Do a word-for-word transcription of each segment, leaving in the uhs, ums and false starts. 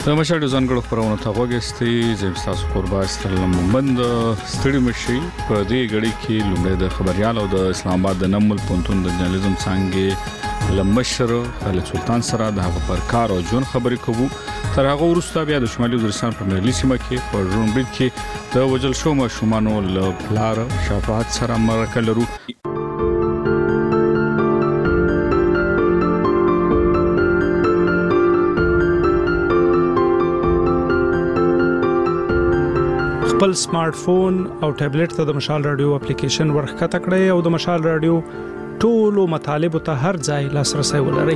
د مشاهده ځانګړو خبرونو ته وګورئ زم تاسو قربا ستلم بند ستړي مشي په دې غړي کې لومړی د خبريال او د اسلام آباد د نمل پونتون د جرنالیزم څنګه لمشر خالد سلطان سره د هغه پر کار او جون خبرې کوو تر هغه وروسته بیا د شمالي وزیرستان په ملي سیمه کې په رومبید کې د وجل شو ماشومانو له پلار شفاعت سره مرکه لرو. خپل سمارټ فون او ټابلیټ ته د مشال رادیو اپلیکیشن ورخکته کړئ او د مشال رادیو ټولو مطالب ته هر ځای لاسرسي ولرئ.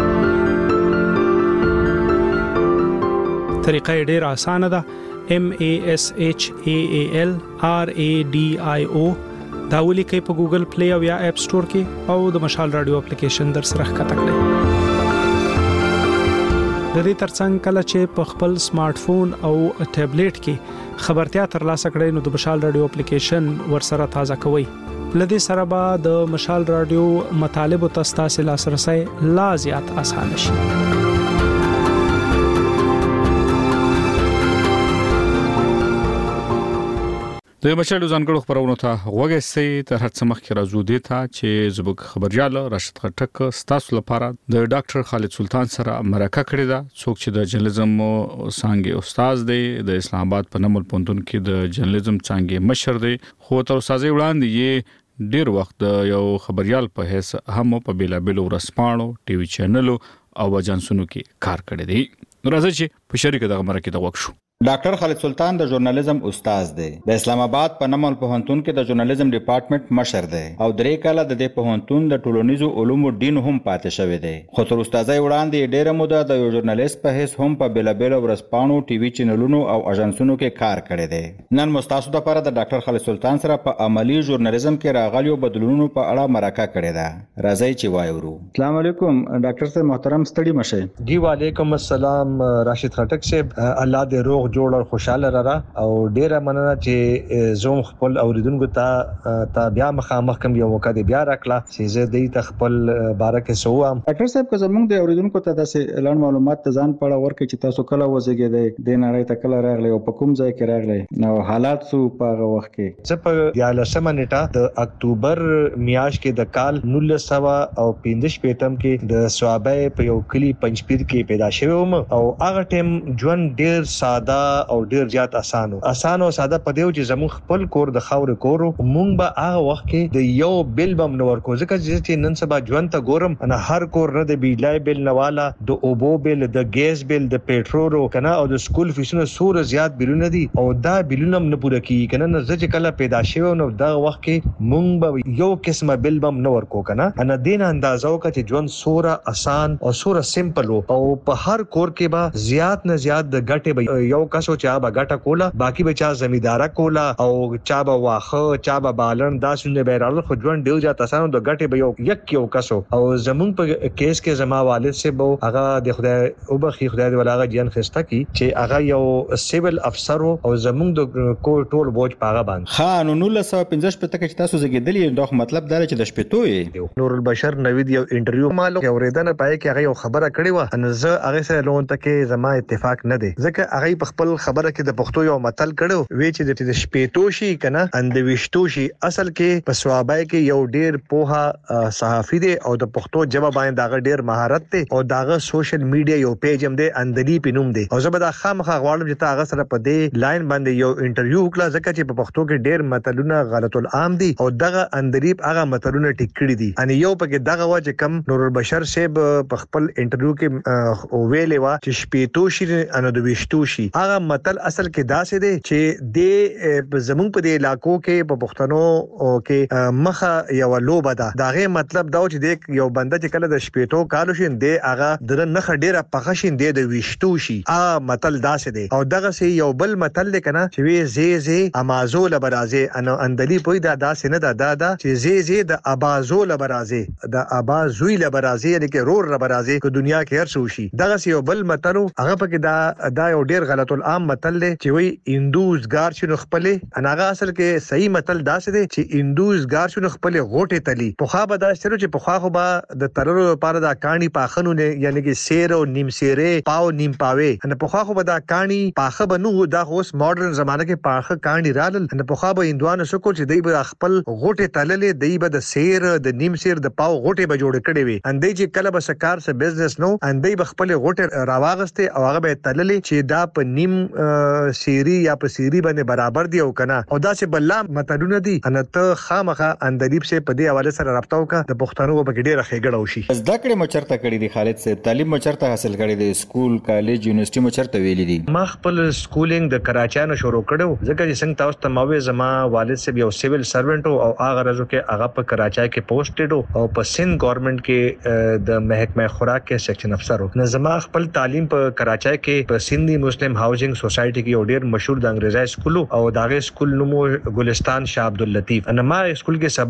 طریقه ډیره اسانه ده. M A S H A A L R A D I O دا ولیکئ په ګوګل پلی او یا اپ سٹور کې او د مشال رادیو اپلیکیشن در سره ښکته کړئ. د دې ترڅنګ کله چې په خپل سمارټ فون او ټابلیټ کې خبرتیا ترلاسه کړئ نو د مشال رادیو اپلیکیشن ورسره تازه کوئ. لدې سره به د مشال رادیو مطالب او تاسو لاسرسي لا زیات آسان شي. د مشاهده ځانګړو خبرونو ته وګورئ تر هر څه مخکې راځو دي ته چې زبک خبريال راشد خټک تاسو لپاره د ډاکټر خالد سلطان سره مرکه کړې ده څوک چې د جرنالیزم څنګه استاد دی د اسلام آباد په نمل پونتون کې د جرنالیزم څنګه مشر دی خو تر اوسه وړاندې یې ډیر وخت یو خبريال په هیڅ هم په بیلابل ورسپانو ټي وي چینلو او اجنسونو کې کار کړی دی. راځي چې په شریکه دغه مرکه ته وښو. ډاکټر خالد سلطان د ژورنالیزم استاد دی. د اسلام آباد په نمل پوهنتون کې د ژورنالیزم ډپارټمنټ مشر دی او درې کاله د دې پوهنتون د ټولنیزو علومو ډین هم پاتې شوی دی. خو تر استادای وړاندې ډیره موده د یو ژورنالیست په هیڅ هم په بیلابل ورسپانو ټي وي چینلونو او اژانسونو کې کار کړی دی. نن مستاسو د لپاره د ډاکټر خالد سلطان سره په عملی ژورنالیزم کې راغلیو بدلونونو په اړه مرکه کړې ده. راځي چې وایو. السلام علیکم ډاکټر صاحب محترم ستړي مشه. جی وعلیکم السلام راشد خټک صاحب الله دې روغ جوړ او خوشاله را او ډیره مننه چې زوم خپل اوریدونکو ته ته بیا مخامخ کوم یو وخت بیا راکړه چې زه دې ته خپل بارکه سوام. ډاکټر صاحب که زموږ د اوریدونکو ته داسې اعلان معلومات ته ځان پړه ورکړي چې تاسو کله وزګیدئ د نړۍ ته کله راغلی او په کوم ځای کې راغلی نو حالات سو په هغه وخت کې. زه په دیالسمه نیټه د اکتوبر میاشت کې د کال نولس سوه او پنځه شپږم کې د صوابه په یو کلی پنځپیر کې پیدا شوم او هغه ټیم ژوند ډیر ساده او ډیر زیات اسانو اسانو ساده پدیو چې زموږ خپل کور د خاور کورو مونږ به هغه وخت کې د یو بل بم نور کو ځکه چې نن سبا ژوند ته ګورم انا هر کور نه د بیلای بل نواله د اوبو بل د ګیس بل د پېټرولو کنه او د سکول فیسونو سور زیات بلونه دي او دا بلونه نه پوره کیږي کنه نه ځکه کله پیدا شوی نو دا وخت کې مونږ به یو قسمه بل بم نور کو کنه انا دین اندازو کا چې ژوند سوره آسان او سوره سمپل او په هر کور کې به زیات نه زیات د ګټه به یو کسو چا به ګټه کولا باقی بچا زمیدارا کولا او چا به واخه چا به بالن دا سونه بیرال خو ژوند ډیر جات اسانو د ګټه به یو یک یو کسو او زمون په کیس کې زما والد سے بو هغه د خدای او بخي خدای دی ولاغه جن خسته کی چې هغه یو سیویل افسر او زمون د کو ټول بوج پاغه باندې خان نو نولس سوه پنځه شپږ کې چې تاسو زګیدلی دا مطلب دا چې د شپېتو نور البشر نوید یو انټرویو مالو اوریدنه پای کې هغه یو خبره کړې و ان زه هغه سره لون ته کې زما اتفاق نه دی ځکه هغه په خپل خبره کې د پښتو یو متل کړو وی چې د شپېتو شي کنه اندويشتو شي اصل کې په صوابای کې یو ډیر پوها صحافي دی او د پښتو جواب باندې داغه ډیر مهارت دی او داغه سوشل میډیا یو پیج هم دی اندلی پینوم دی او زبر د خامخا غواړم چې هغه سره په دې لاین باندې یو انټرویو وکړه ځکه چې په پښتو کې ډیر متلونه غلط العام دي او دغه اندریب هغه متلونه ټیک کړی دي ان یو پکې دغه وا چې کم نور البشر صاحب په خپل انټرویو کې ویلې وا چې شپېتو شي اندويشتو شي هغه متل اصل کې داسې دی چې د زمون په دې علاقو کې په پښتنو کې مخه یو لوبه ده داغه مطلب دا چې د یو بنده چې کله د شپېتو کالو شین دی هغه د نخ ډیره پخه شین دی د وشتو شي ا متل داسې دی او دغه سي یو بل متل کنه چې وی زی زی امازول برازه ان اندلی پوی دا داسې نه دا دا چې زی زی د ابازول برازه د ابازوی لبرازه یعنی کې رور لبرازه په دنیا کې هر څه شي دغه سي یو بل متلو هغه پکې دا دا یو ډیر غلط صفت العام متل دی چې وی هندوزګار شنو خپلې اناغه اصل کې صحیح متل داسې دی چې هندوزګار شنو خپلې غوټه تلی په خا به دا شروع چې په خا خو به د ترلو لپاره دا کانی پاخنو نه یعنی کې سیر او نیم سیره پاو نیم پاوي ان په خا خو به دا کانی پاخه بنو دا اوس ماډرن زمانه کې پاخه کانی رالل ان په خا به هندوانو سکو چې دی به خپل غوټه تللې دی به د سیر د نیم سیر د پاو غوټه به جوړ کړي وي اندې چې کله به سکار سره بزنس نو اندې به خپل غوټه راواغسته او هغه به تللې چې دا په نیم سيري یا په سيري باندې برابر دی او کنه او دا چې بل متلونه دي ان ته خامخه اندلیب سه په دې حواله سره رابطه وکړه د پښتنو په ډیره خېګړو شي زده کړې مچرته کړې دي خالد سه تعلیم مچرته حاصل کړې دي سکول کالج یونیورسيټي مچرته ویلې دي ما خپل سکولینګ د کراچانو شروع کړو ځکه چې څنګه تاسو ته ماوي زما والد سه یو سیویل سرونټ او هغه راځو کې هغه په کراچۍ کې پوسټډ او په سند ګورنمنت کې د محکمه خوراک کې سیکشن افسر و نظم خپل تعلیم په کراچۍ کې په سندي مسلم هاوسنګ سوسایټي کې یو ډیر مشهور د انګریزي سکول او داغه سکول نومو ګلستان شاه عبد اللطیف انا ما سکول کې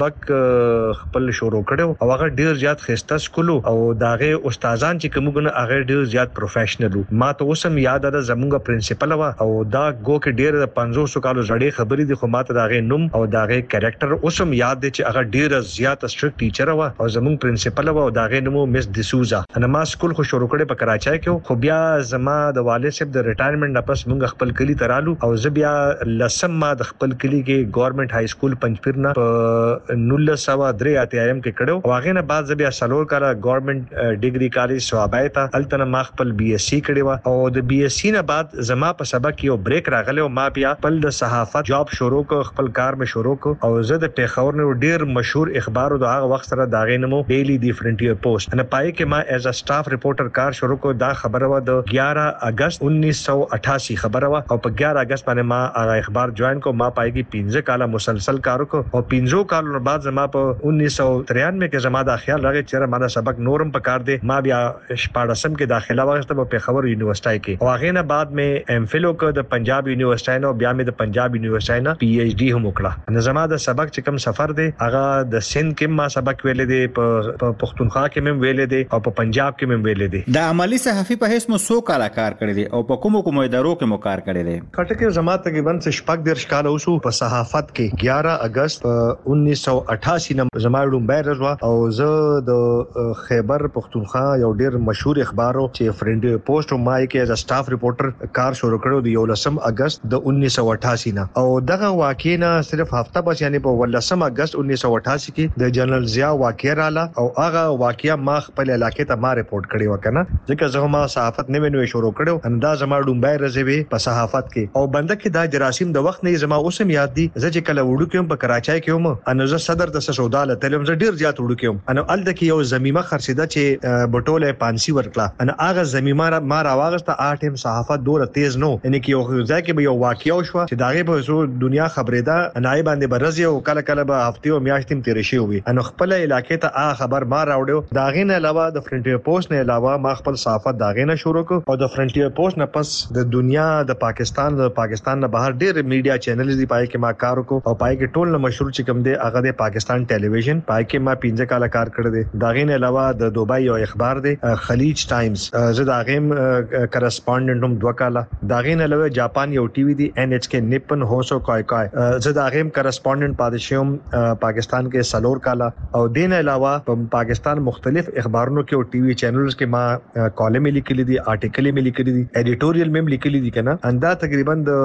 سبق خپل شروع کړو او هغه ډیر زیات خسته سکول او داغه استادان چې کومګنه هغه ډیر زیات پروفیشنل ما ته اوسم یاد ده زموږ پرنسپل وا او دا ګو کې ډیر پنځوس کالو زړې خبرې دي خو ماته داغه نوم او داغه کریکټر اوسم یاد دي چې هغه ډیر زیات سټریکټ ټیچر وا او زموږ پرنسپل وا او داغه نوم مس دسوزا انا ما سکول خو شروع کړې په کراچۍ کې خو بیا زما د والد صاحب د ریټایرمنټ نه پس موږ خپل کلی ترالو او زه بیا لسم ما د خپل کلی کې ګورنمنت های سکول پنځپیر نه په نولس سو درې اتیایم کې کړو او هغه نه بعد زه بیا سلور کاله ګورنمنت ډیګري کالج سوابای ته التنه ما خپل بي اس سي کړو او د بي اس سي نه بعد زما په سبق یو بریک راغله او ما بیا خپل د صحافت جاب شروع کړ خپل کار مې شروع کړ او زه د ټیخور نه ډیر مشهور اخبار د هغه وخت سره داغې نمو ډیلی دی فرنټیر پوسټ انا پای کې ما ایز ا سټاف ریپورټر کار شروع کړ دا خبره و د ग्यारह اگست उन्नीस सौ अठासी خبره و او په ग्यारह اگست باندې ما هغه اخبار جوائن کو ما پای کې پنځه کاله مسلسل کار وکړ او پنځو کالو بعد زما په उन्नीस सौ तिरानवे کې زما د خیال راغی چې ما دا سبق نورم په کار دی ما بیا شپاړسم کې داخله واغسته په پیښور یونیورسيټي کې او هغه نه بعد مې ام فل وکړ د پنجاب یونیورسيټي نو بیا مې د پنجاب یونیورسيټي نه پی ایچ ډی هم وکړه نو زما د سبق چې کوم سفر دی هغه د سند کې ما سبق ویلې دی په پښتونخوا کې مې ویلې دی او په پنجاب کې مې ویلې دی د عملی صحافي په هیڅ مو سو کال کار کړی دی او په کومو کومو ادارو کې مو کار کړی دی کټه کې زما تقریبا شپږ ډیر شکال اوسو په صحافت کې ग्यारह اگست उन्नीस सौ अठासी نم زما لومبای رضوا او زه د خیبر پښتونخوا یو ډیر مشهور اخبارو چې فرنټ پوسټ او مای کې از سټاف ریپورټر کار شروع کړو د یولسم اگست د उन्नीस सौ अठासी نه او دغه واقع نه صرف هفته بس یعنی په ولسم اگست उन्नीस सौ अठासी کې د جنرال ضیا واقع رااله او هغه واقعیا ما خپل علاقې ته ما ریپورت کړی وکنه ځکه زه ما صحافت نه وینوي شروع کړو انداز ما لومبای رضوي په صحافت کې او بنده کې دا جراثیم د وخت نه زما اوسم یاد دي زه چې کله وډو کوم په کراچۍ کې وم ان زه صدر د سوداله تلم زه ډیر زیات وډو کوم ان ال د کې یو زمیمه خرڅیده چې بټوله پانسی ورکړه ان هغه زمیمه ما راواغسته اټم صحافت دور تیز نو ان کې یو ځکه کې یو واقعیا شو چې داغه په زو دنیا خبره ده نای باندې برزي او کله کله به هفته او میاشتې تیر شي وي ان خپل علاقې ته ا خبر ما راوړو داغه نه علاوه د فرنټیر پوسټ نه علاوه ما خپل صحافت داغه نه شروع کړ او د فرنټیر پوسټ نه پس د دنیا د پاکستان د پاکستان نه بهر ډېر میډیا چینلز دی پای کې ما کار وکړ او پای کې ټول نه مشهور چې کوم دی هغه د پاکستان ټلویزیون پای کې ما پنځه کال کار کړی دی داغه نه علاوه د دوبای یو اخبار دی خلیج ټایمز زه داغه کرسپونډنټ هم دوه کال داغه نه علاوه جاپان یو ټي وي دی ان ایچ کې نیپن هوسو کای کای زه داغه کرسپونډنټ پادشوم پاکستان کې سلور کال او دین علاوه په پاکستان مختلف اخبارونو کې او ټي وي چینلز کې ما کالم لیکلي دي آرټیکل مې لیکلي دي ایډیټوریل مې لیکلي دي کنه اندا تقریبا د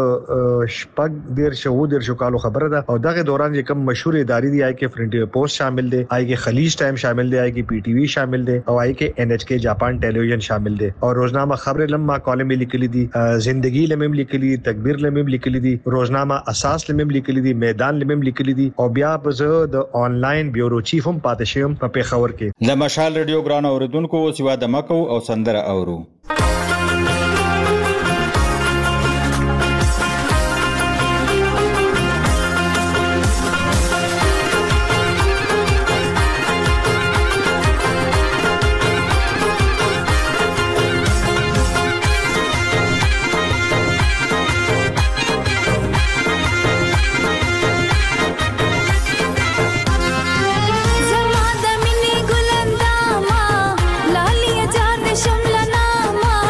شپږ ډیر شو ډیر شو کالو خبره ده او دغه دوران چې کوم مشهور ادارې دی آی کې فرنټیر پوسټ شامل دي آی کې خلیج ټایم شامل دي آی کې پی ټی وی شامل دي او آی کې ان ایچ کې جاپان ټلویزیون شامل دي او روزنامه خبر لمما کالم لیکلي دي زندگی لمم لیکلي دي تکبیر لمم لیکلي دي روزنامه اساس لمم لیکلي دي میدان لمم لیکلي دي او بیا په د آنلاین بیورو چیف هم پاتې شوم په پیښور کې د مشال رادیو ګران اوریدونکو سیوا د مکو او سندره اورو زما د مینې ګلندامه لالیه جار دې شمله نامه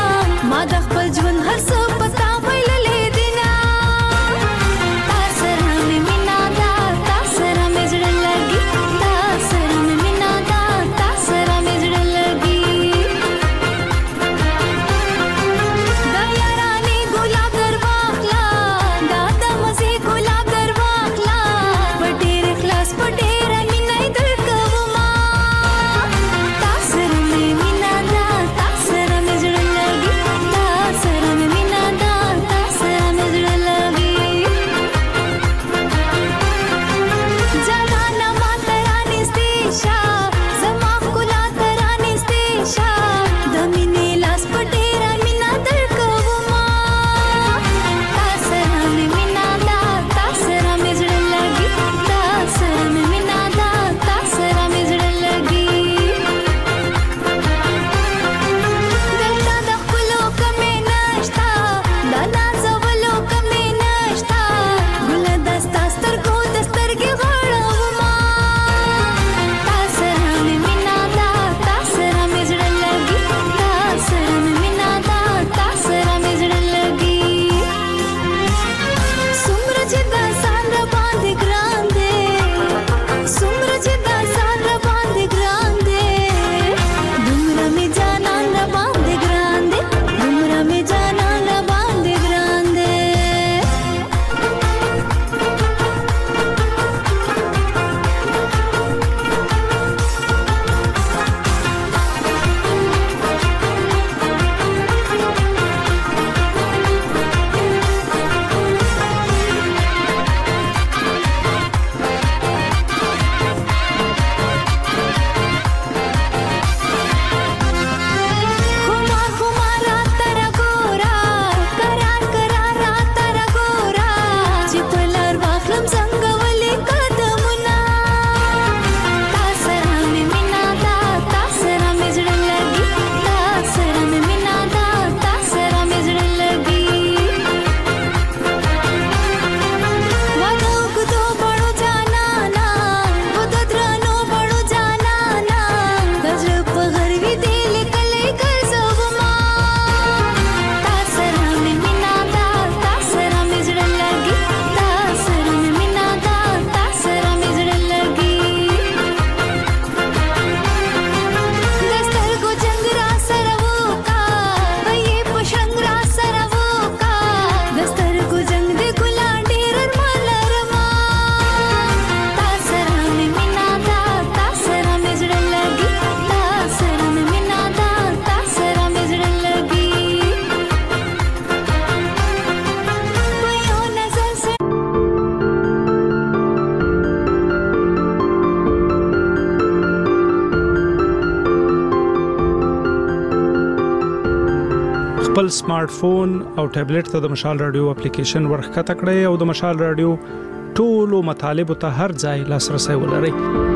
خپل سمارټ فون او ټابلیټ ته د مشال رادیو اپلیکیشن ورخکته کړئ او د مشال رادیو ټولو مطالبه ته هر ځای لاسرسي ولرئ.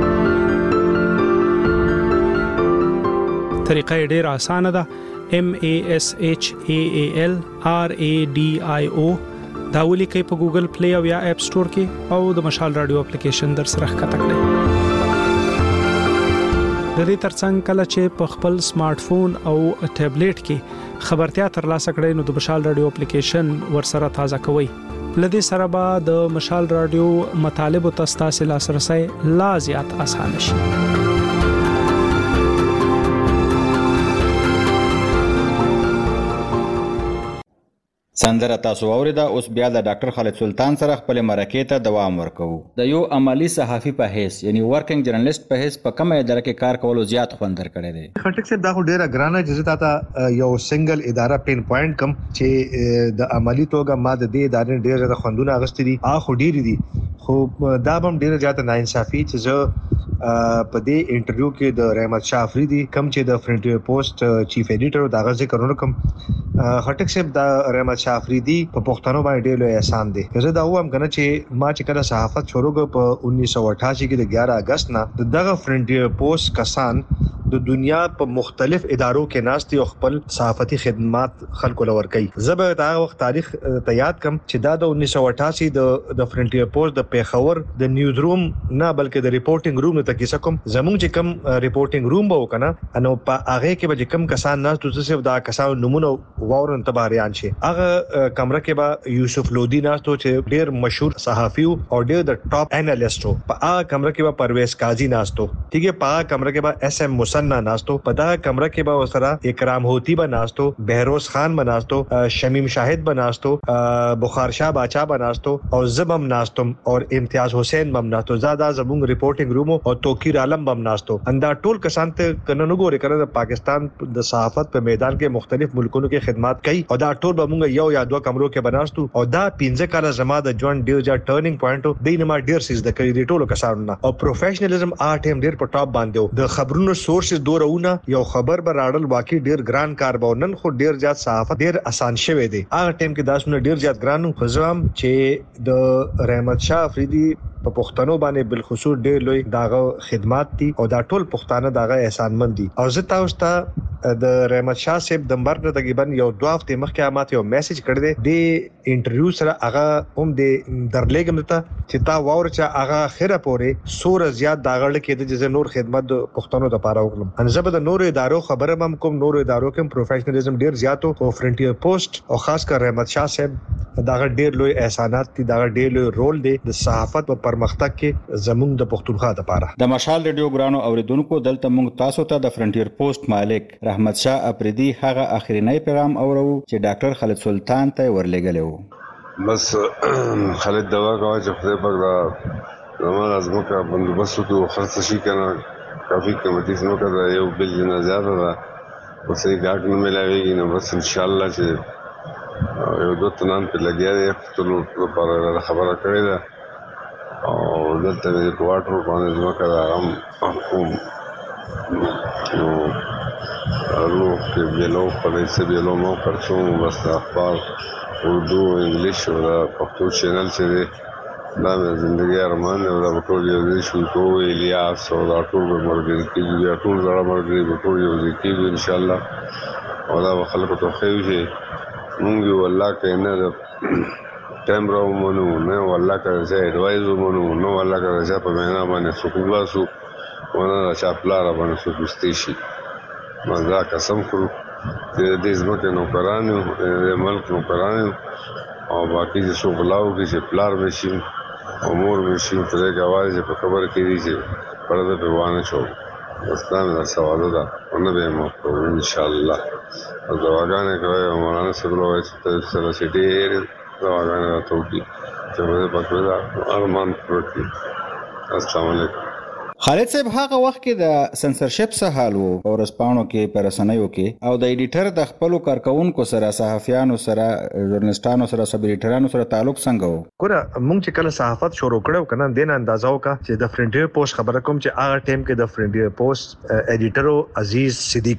طریقه ډیره اسانه ده. M A S H A A L R A D I O دا ولیکئ په ګوګل پلی او یا اپ سٹور کې او د مشال رادیو اپلیکیشن در سره ښکته کړئ. د دې ترڅنګ کله چې په خپل سمارټ فون او ټابلیټ کې خبرتیا ترلاسه کړئ نو د مشال رادیو اپلیکیشن ورسره تازه کوئ. لدې سره به د مشال رادیو مطالبه ته تاسو لاسرسي لا زیات اسانه شي. سندره تاسو اوریدا. اوس بیا د ډاکټر خالد سلطان سره خپل مرکه ته دوام ورکوو. د یو عملی صحافي په حیث یعنی ورکینګ جرنالست په حیث په کومه اداره کې کار کولو زیات خوند درکړی دی؟ خټک صاحب دا خو ډیره ګرانه جزه تا یو سنگل اداره پین پوینټ کم چې د عملی توګه ما د دې ادارې ډیره د خوندونه اغستې دي اخو ډیره دي خو دا هم ډیره زیاته ناانصافي چې زه په دې انټرویو کې د رحمت شاه افریدي کم چې د فرنټیر پوسټ چیف ایډیټر دا غږ ذکر ونکم. خټک صاحب دا رحمت شاه افریدي په پښتنو باندې ډېر لوی احسان دی. زه دا وایم کنه چې ما چې کله صحافت شروع کړ په انیس سو اٹھاسی کې د ګیارہ اگست نه دغه فرنټیر پوسټ کسان د دنیا په مختلف ادارو کې ناستي او خپل صحافتي خدمات خلکو لور کوي. زبر دا وخت تاریخ ته یاد کم چې دا د انیس سو اٹھاسی د د فرنټیر پوسټ د پیښور د نیوز روم نه بلکې د ریپورټینګ روم ته کیسه کوم زموږ چې کم ریپورټینګ روم به وکنه انو په هغه کې به کم کسان ناستو چې دا کسان نمونه واورن تباریان شي. هغه کمره کې به یوسف لودی ناستو چې ډیر مشهور صحافي او ډیر د ټاپ انالیسټو. په هغه کمره کې به پرویز قاضي ناستو. ٹھیک ہے. په هغه کمره کې به اس ام مسنا ناستو. په دا کمره کې به وسره اکرام ہوتی به ناستو, بهروز خان به ناستو, شمیم شاهد به ناستو, بخار شاه باچا به ناستو او زبم ناستم او امتیاز حسین بم ناستو. زاده زموږ ریپورټینګ روم او توکیر عالم بم ناستو. اندا ټول کسان ته کنه نو ګوري کنه د پاکستان د صحافت په میدان کې مختلف ملکونو کې خدمات کوي او دا ټول به موږ یو یا دوه کمرو کې بناستو او دا پنځه کاله زما د جون ډیو جا ټرنینګ پوینټ دی نه ما ډیر سیز د کړي دی ټولو کسانو نه او پروفیشنالیزم آرټ هم ډیر په ټاپ باندې د خبرونو سورسز دورونه یو خبر بر راړل واقعي ډیر ګران کار به نن خو ډیر زیات صحافت ډیر آسان شوی دی. هغه ټیم کې داسونه ډیر زیات ګرانو خزام چې د رحمت شاه افریدي په پښتنو باندې بالخصوص ډېر لوی داغه خدمات دي او دا ټول پښتانه داغه احسانمن دي. او زه تاسو ته د رحمت شاه صاحب د مرګ نه تقریبا یو دوه هفته مخکې ماته یو میسج کړی دی د انټرویو سره هغه هم د درلېګم ته چې تا وور چې هغه خیره پورې سور زیات داغړل کې د نور خدمت د پښتنو لپاره وکړم. ان زه به د نور ادارو خبره هم کوم نور ادارو کې پروفیشنالیزم ډیر زیاتو او فرنټیر پوسټ او خاص کر رحمت شاه صاحب داغه ډیر لوی احسانات دي داغه ډیر لوی رول دی د صحافت په پرمختګ کې زموږ د پښتونخوا لپاره. د مشال ریډیو ګرانو اوریدونکو دلته موږ تاسو ته د فرنټیر پوسټ مالک رحمت شاه افریدي هغه اخرینی پیغام اورو چې ډاکټر خالد سلطان ته ورلېګلو. بس خالد دوا کوي چې خدای پاک دا زموږ ازمکه بندوبست وکړو خرڅ شي کنه کافي قیمتي زموږه دا یو بل نه زیاته ده اوسې ګاټ نه ملاويږي نو بس ان شاء الله چې یو دوه تنان په لګیا دي ټول لپاره خبره کړې ده او دلته د کوارټر باندې زموږه دا هم کوم نو الو کې بیلو په دې بیلو مو پرڅو بس اخبار اردو انګلیش او پښتو چینل چې دی دا مې زندگی ارمان او دا ټول یو دي شو کو الیاس او دا ټول مرګ کې بیا ټول زړه مرګ ټول یو دي کې ان شاء الله او دا خلکو ته خو شي مونږ والله کینه د ټایم راو مونږ نه والله کړه چې اډوایز مونږ نو والله کړه چې په معنا باندې سکولا سو ونه چې خپل را باندې سو دوستي شي مزه قسم کړو چې دې زمکه نو کرانو د ملک نو کرانو او باقي چې څو بلاو کې چې پلار مشي امور مشي ترې غواړي چې په خبر کې دي چې پرده په وانه شو اسلام دا سوال ده ونه به مو ان شاء الله او دواګانې کوي مولانا سګلو چې سره سټي دواګانې راټوکي چې په پاتې ده ارمان پروتي. السلام علیکم. خالد صاحب هغه وخت کې د سنسرشپ څخه حال وو او رسپانو کې پرسنیو کې او د ایډیټر د خپل کارکونکو سره صحافیانو سره ژورنالستانو سره سب ایډیټرانو سره تعلق څنګه وو؟ ګوره موږ چې کله صحافت شروع کړو کنه دین اندازو کا چې د فرنټیر پوسټ خبره کوم چې هغه ټیم کې د فرنټیر پوسټ ایډیټر عزیز صدیقی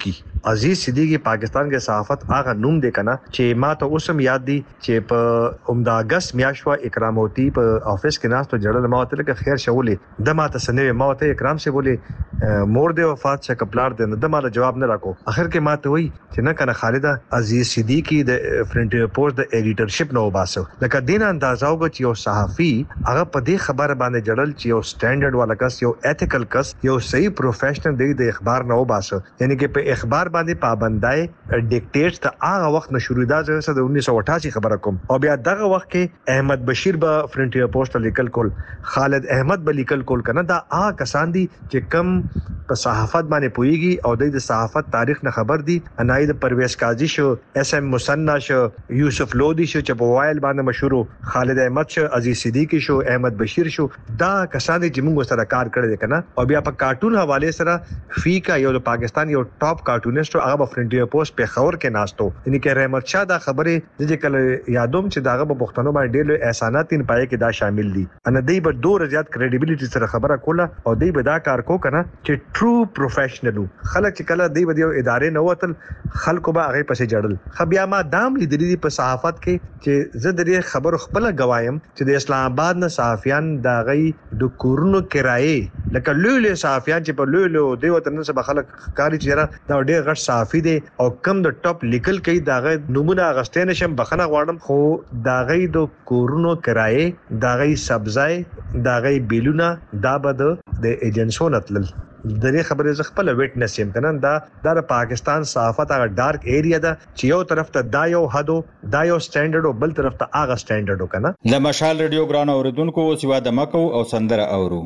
عزیز صدیقی پاکستان کې صحافت هغه نوم دی کنه چې ما ته اوسم یاد دی چې په عمده اگست میاشوا اکراموتی په افیس کې ناس ته جړل ما ته کې خیر شولې د ما ته سنوي ما ته اکرام سے بوله مور دی وفات څخه کپلار دی د ما جواب نه راکو اخر کې ما ته وی چې نه کنه خالده عزیز صدیقی د فرنټیر پوسټ د ایډیټرشپ نو باسو لکه دین اندازو چې یو صحافي هغه په دې خبره باندې جړل چې یو سټانډرډ والا کس یو ایتیکل کس یو صحیح پروفیشنل دی د اخبار نو باسو یعنی کې په اخبار باندې پابندای ډیکټیټس ته هغه وخت نه شروع دا د انیس سو اٹھاسی خبره کوم او بیا دغه وخت کې احمد بشیر به فرنټیر پوسټ لیکل کول خالد احمد به لیکل کول کنه دا هغه کسان دي چې کم په صحافت باندې پويږي او د صحافت تاریخ نه خبر دي اناید پرویز قاضی شو اس ام مسنا شو یوسف لودی شو چې په وایل باندې مشهور خالد احمد شو عزیز صدیقی شو احمد بشیر شو دا کسان دي چې موږ سره کار کړی کنه او بیا په کارټون حواله سره فیکا یو د پاکستان یو ټاپ کارټونیسټ هغه په فرنټیر پوسټ په خبر کې ناستو یعنی کې رحمت شاه دا خبره د کله یادوم چې داغه په پښتنو باندې ډېر احسانات تین پای کې دا شامل دي ان دای په ډور زیات کریډیبিলিټي سره خبره کوله او دای به دا کار کو کنه چې ټرو پروفیشنل خلک چې کله دی ودیو ادارې نه وتل خلکو به هغه پسې جړل خبیا ما دام لیدلې په صحافت کې چې زه د خبر خپل غوایم چې د اسلام آباد نه صحافیان دا غي د کورونو کرایه لکه لولې صحافیان چې په لولو دی وطن سره خلک کاری چیرې دا ډېر غټ صحافي دي او کم د ټاپ لیکل کوي دا غي نمونه غستې نشم بخنه غواړم خو دا غي د کورونو کرایه دا غي سبزای دا غي بیلونه دا بد د ایجنسو نتل درې خبرې ز خپل ویټنس يم کنه دا د پاکستان صحافت هغه ډارک ایریا ده چې یو طرف ته دا یو حدو دا یو سټانډرډ او بل طرف ته هغه سټانډرډ کنه د مشال ریډیو ګران اوریدونکو سیوا د مکو او سندره اورو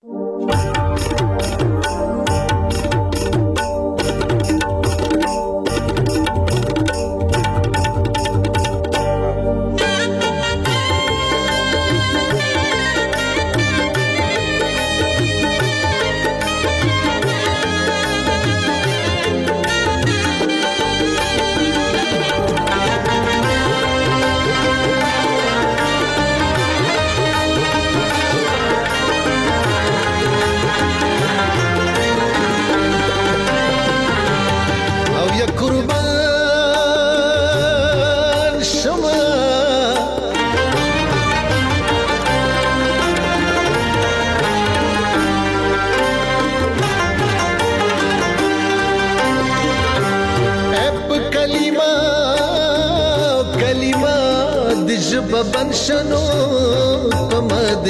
بنشنو پمد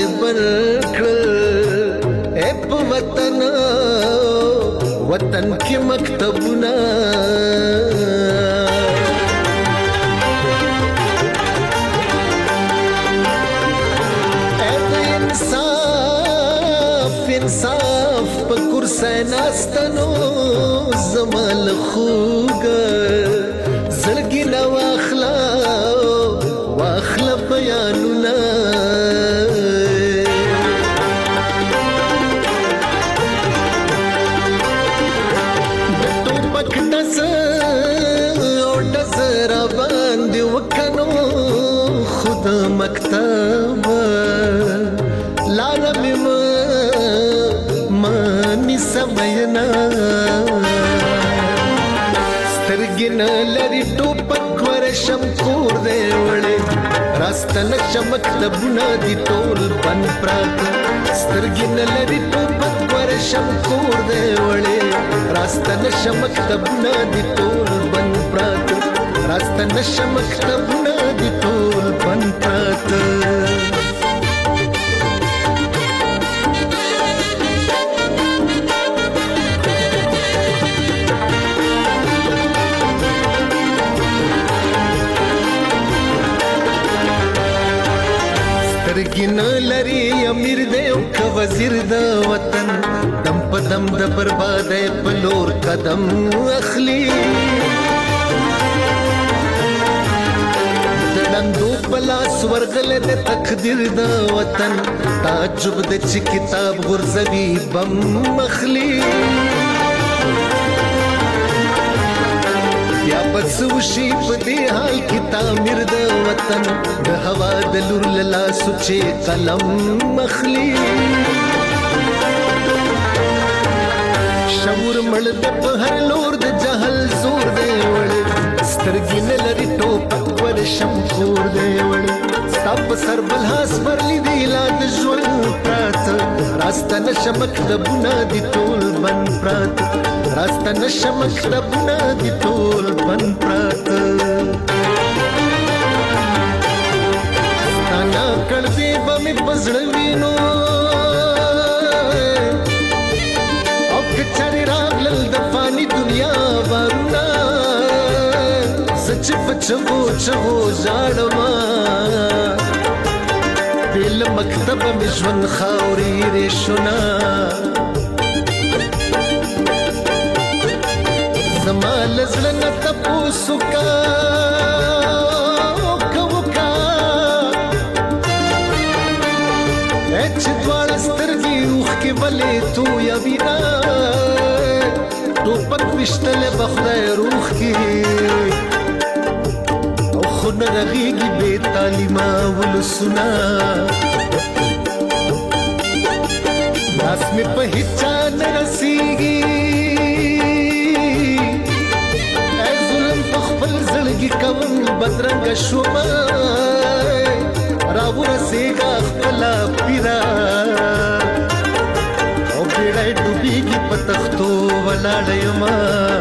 برکل اپ وطن وطن کی مکتبنا اپ انصاف انصاف پکر سیناستنو زمال خوگ زلگی نواخلا واخلا بیانونا دتو پک دس او دس را باندې وکنو خود مکتب لارم ما مانی سمینا سترګن لري ټوپک ورشم کور دی وړي راستل شمکتبونه دي ټول بن پرات سترګن لري ټوپک ورشم کور دی وړي راستل شمکتبونه دي ټول بن پرات راستل شمکتبونه دي ټول بن پرات سترګین لري امیر دی او ک وزیر د وطن دم په دم د بربادۍ په لور قدم اخلي دندو پلاس ورغله د تقدیر د وطن تعجب د چې کتاب غرزوي بم مخلي یا بس وشي په دې حال کې تعمیر د وطن د هوا د لور لاله سوچې قلم مخلي شعور مړ د په هر لور د جهل زو ورشم کور دی وړي ستا په سر بل هاس ورلی دی لا د ژوند پراته راسته نشه مکتبونه دي ټول بند پراته راسته نشه مکتبونه دي ټول بند پراته ستا ناکړ دی به مې په زړه وینو او که چارې راغلل د فاني دنیا بارونه چې په چغو چغو ژاړما بل مکتب مې ژوند خاورې ریشونه زما له زړه نه تپوس وکړه وکړه وکړه چې دواړه سترګې روح کې ولې تویوینه ټوپک ویشتلی به خدای روح کې خو نه رغېږي بې تعلیمه ولسونه لاس مې په هېڅ چا نه رسېږي ای ظلم په خپل زړګي کوم بدرنګه شومه راورسېږه خپله پیره او بیړی ډوبېږي په تختو ولاړه یمه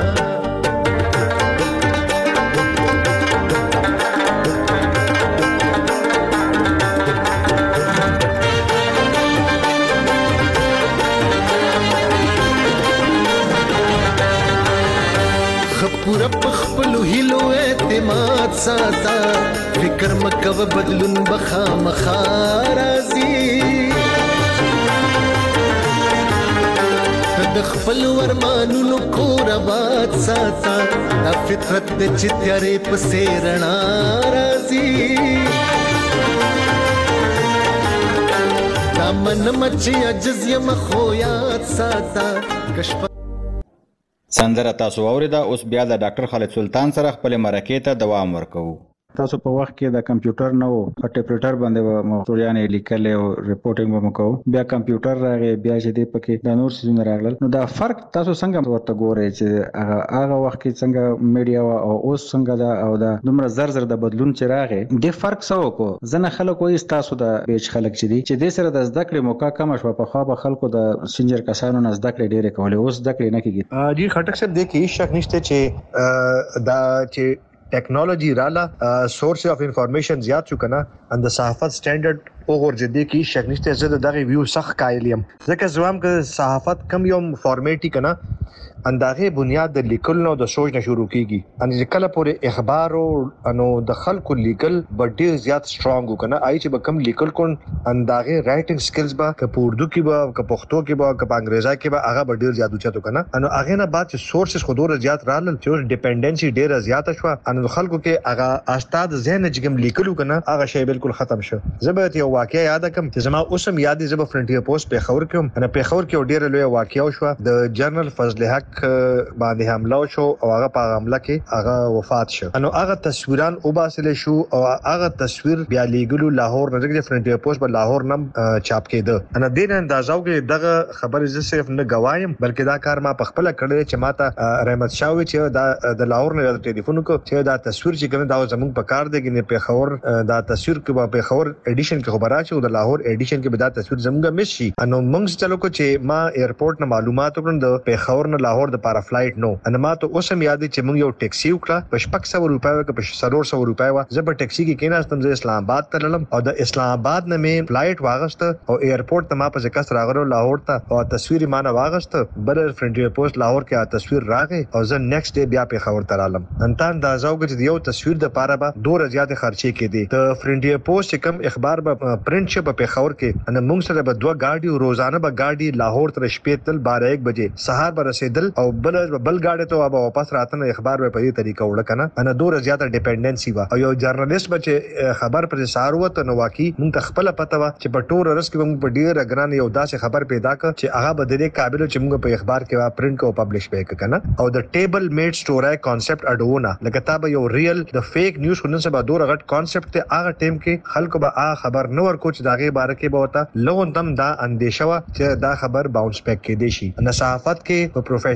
پورا پخپلو هیلو اعتماد ساتا فکر مکو بدلون بخا مخارازی د خپل ورمانونو کور آباد ساتا دا فطرت د چتیارې پسې رڼا راځي دا من مچي عجز یم خو یاد ساتا کشف سندره تاسو اوریدا اوس بیا د ډاکټر خالد سلطان سره خپل مرکې ته دوام ورکوو تاسو په وخت کې د کمپیوټر نو په ټیپریټر باندې مختوریانې لیکل او ریپورټینګ وکاو بیا کمپیوټر راغی بیا چې د پکې د نور سيزونه راغلل نو دا فرق تاسو څنګه ورته ګورئ چې هغه هغه وخت کې څنګه میډیا او اوس څنګه دا او دا دومره زر زر د بدلون چې راغی د فرق څه وکړو ځنه خلک وایي تاسو د بیچ خلک چې دي چې د سره د زده کړې موقع کم شو په خوا به خلکو د سینجر کسانو نه زده کړې ډېرې کولې اوس زده کړې نه کیږي جی خټک صاحب د کې شک نشته چې دا چې ټیکنالوژي رااله سورس اف انفارمیشن زیات شو کنه ان د صحافت سټانډرډ او ورجدي کې شک نشته زه دغه ویو سخت قایل یم ځکه زوام ک صحافت کم یو فارمیټي کنه انداغه بنیاد د لیکل نو د سوچ نه شروع کیږي ان کله پورې اخبار او انو د خلکو لیکل ډیر زیات سترونګ کنه آی چې به کم لیکل کون انداغه رائټینګ سکلز به ک په اردو کې به ک پښتو کې به ک په انګریزي کې به هغه ډیر زیات اوچته کنه انو هغه نه بعد چې سورسز خودور زیات رالل چې ډیپندنسي ډیر زیات شو ان خلکو کې هغه استاد ذهن چې کوم لیکلو کنه هغه شی بالکل ختم شو زبرت یو واقعیا یاد کوم چې زما اوسم یادې زب فرنټیر پوسټ په خبر کوم انا په خبر کې ډیر لوی واقعیا شو د جنرال فضل حق باندې حمله شو او هغه په حمله کې هغه وفات شو انو هغه تصویران او باسل شو او هغه تصویر بیا لیګلو لاهور نه د فرنټیر پوسټ په لاهور نم چاپ کېده انا دین اندازو کې دغه خبر ز صرف نه گوایم بلکې دا کار ما په خپل کړی چې ماته رحمت شاوی چې دا د لاهور نه ټلیفون کو چې دا تصویر چې کوم دا زموږ په کار دی کې په خبر دا تصویر کې په خبر ایډیشن کې خبره شو د لاهور ایډیشن کې به دا تصویر زموږ مس شي انو موږ چلو کو چې ما ایرپورټ نه معلومات وکړم د په خبر نه لاهور د پارا فلایټ نو ان ما ته اوسم یاد چې موږ یو ټیکسی وکړه په شپږ سوه روپۍ کې په څلور سوه روپۍ وا زه په ټیکسی کې کېناستم زه اسلام آباد ته لاړم او د اسلام آباد نه مې فلایټ واغسته او ایرپورټ ته ما په ځکه سره راغلو لاهور ته او تصویر ما نه واغسته بل فرنټیر پوسټ لاهور کې تصویر راغی او زه نیکسټ ډے بیا په خبر ته رالم انته اندازو چې یو تصویر د پاره به ډور زیات خرچې کې دي د فرنټیر پوسټ کم اخبار به پرنٹ شپ په خبر کې ان موږ سره به دوه گاډي روزانه به گاډي لاهور تر شپې تل بارہ ایک بجې سهار به رسیدل او بل بل گاډي ته به واپس راتنه اخبار به په دې طریقه وړکنه ان ډور زیات ډیپندنسي وا او یو جرنالست به خبر پر سهار وته نو واقعي موږ ته خپل پته وا چې په ټور رس کې موږ په ډیر اګران یو داسې خبر پیدا ک چې هغه به د دې قابل چې موږ په اخبار کې وا پرنٹ کو پبلش پېک کنه او د ټیبل میډ سټورای کانسپټ اډونه لکه تا به یو ریل د فیک نیوز خلن سبا دور غټ کانسپټ ته هغه ټیم کې خلکو به هغه خبر نو ور کوچ داغه باره کې به وتا لغون تم دا اندیشه وا چې دا خبر باونس بیک کې دي شي نه صحافت کې په پروفیشنل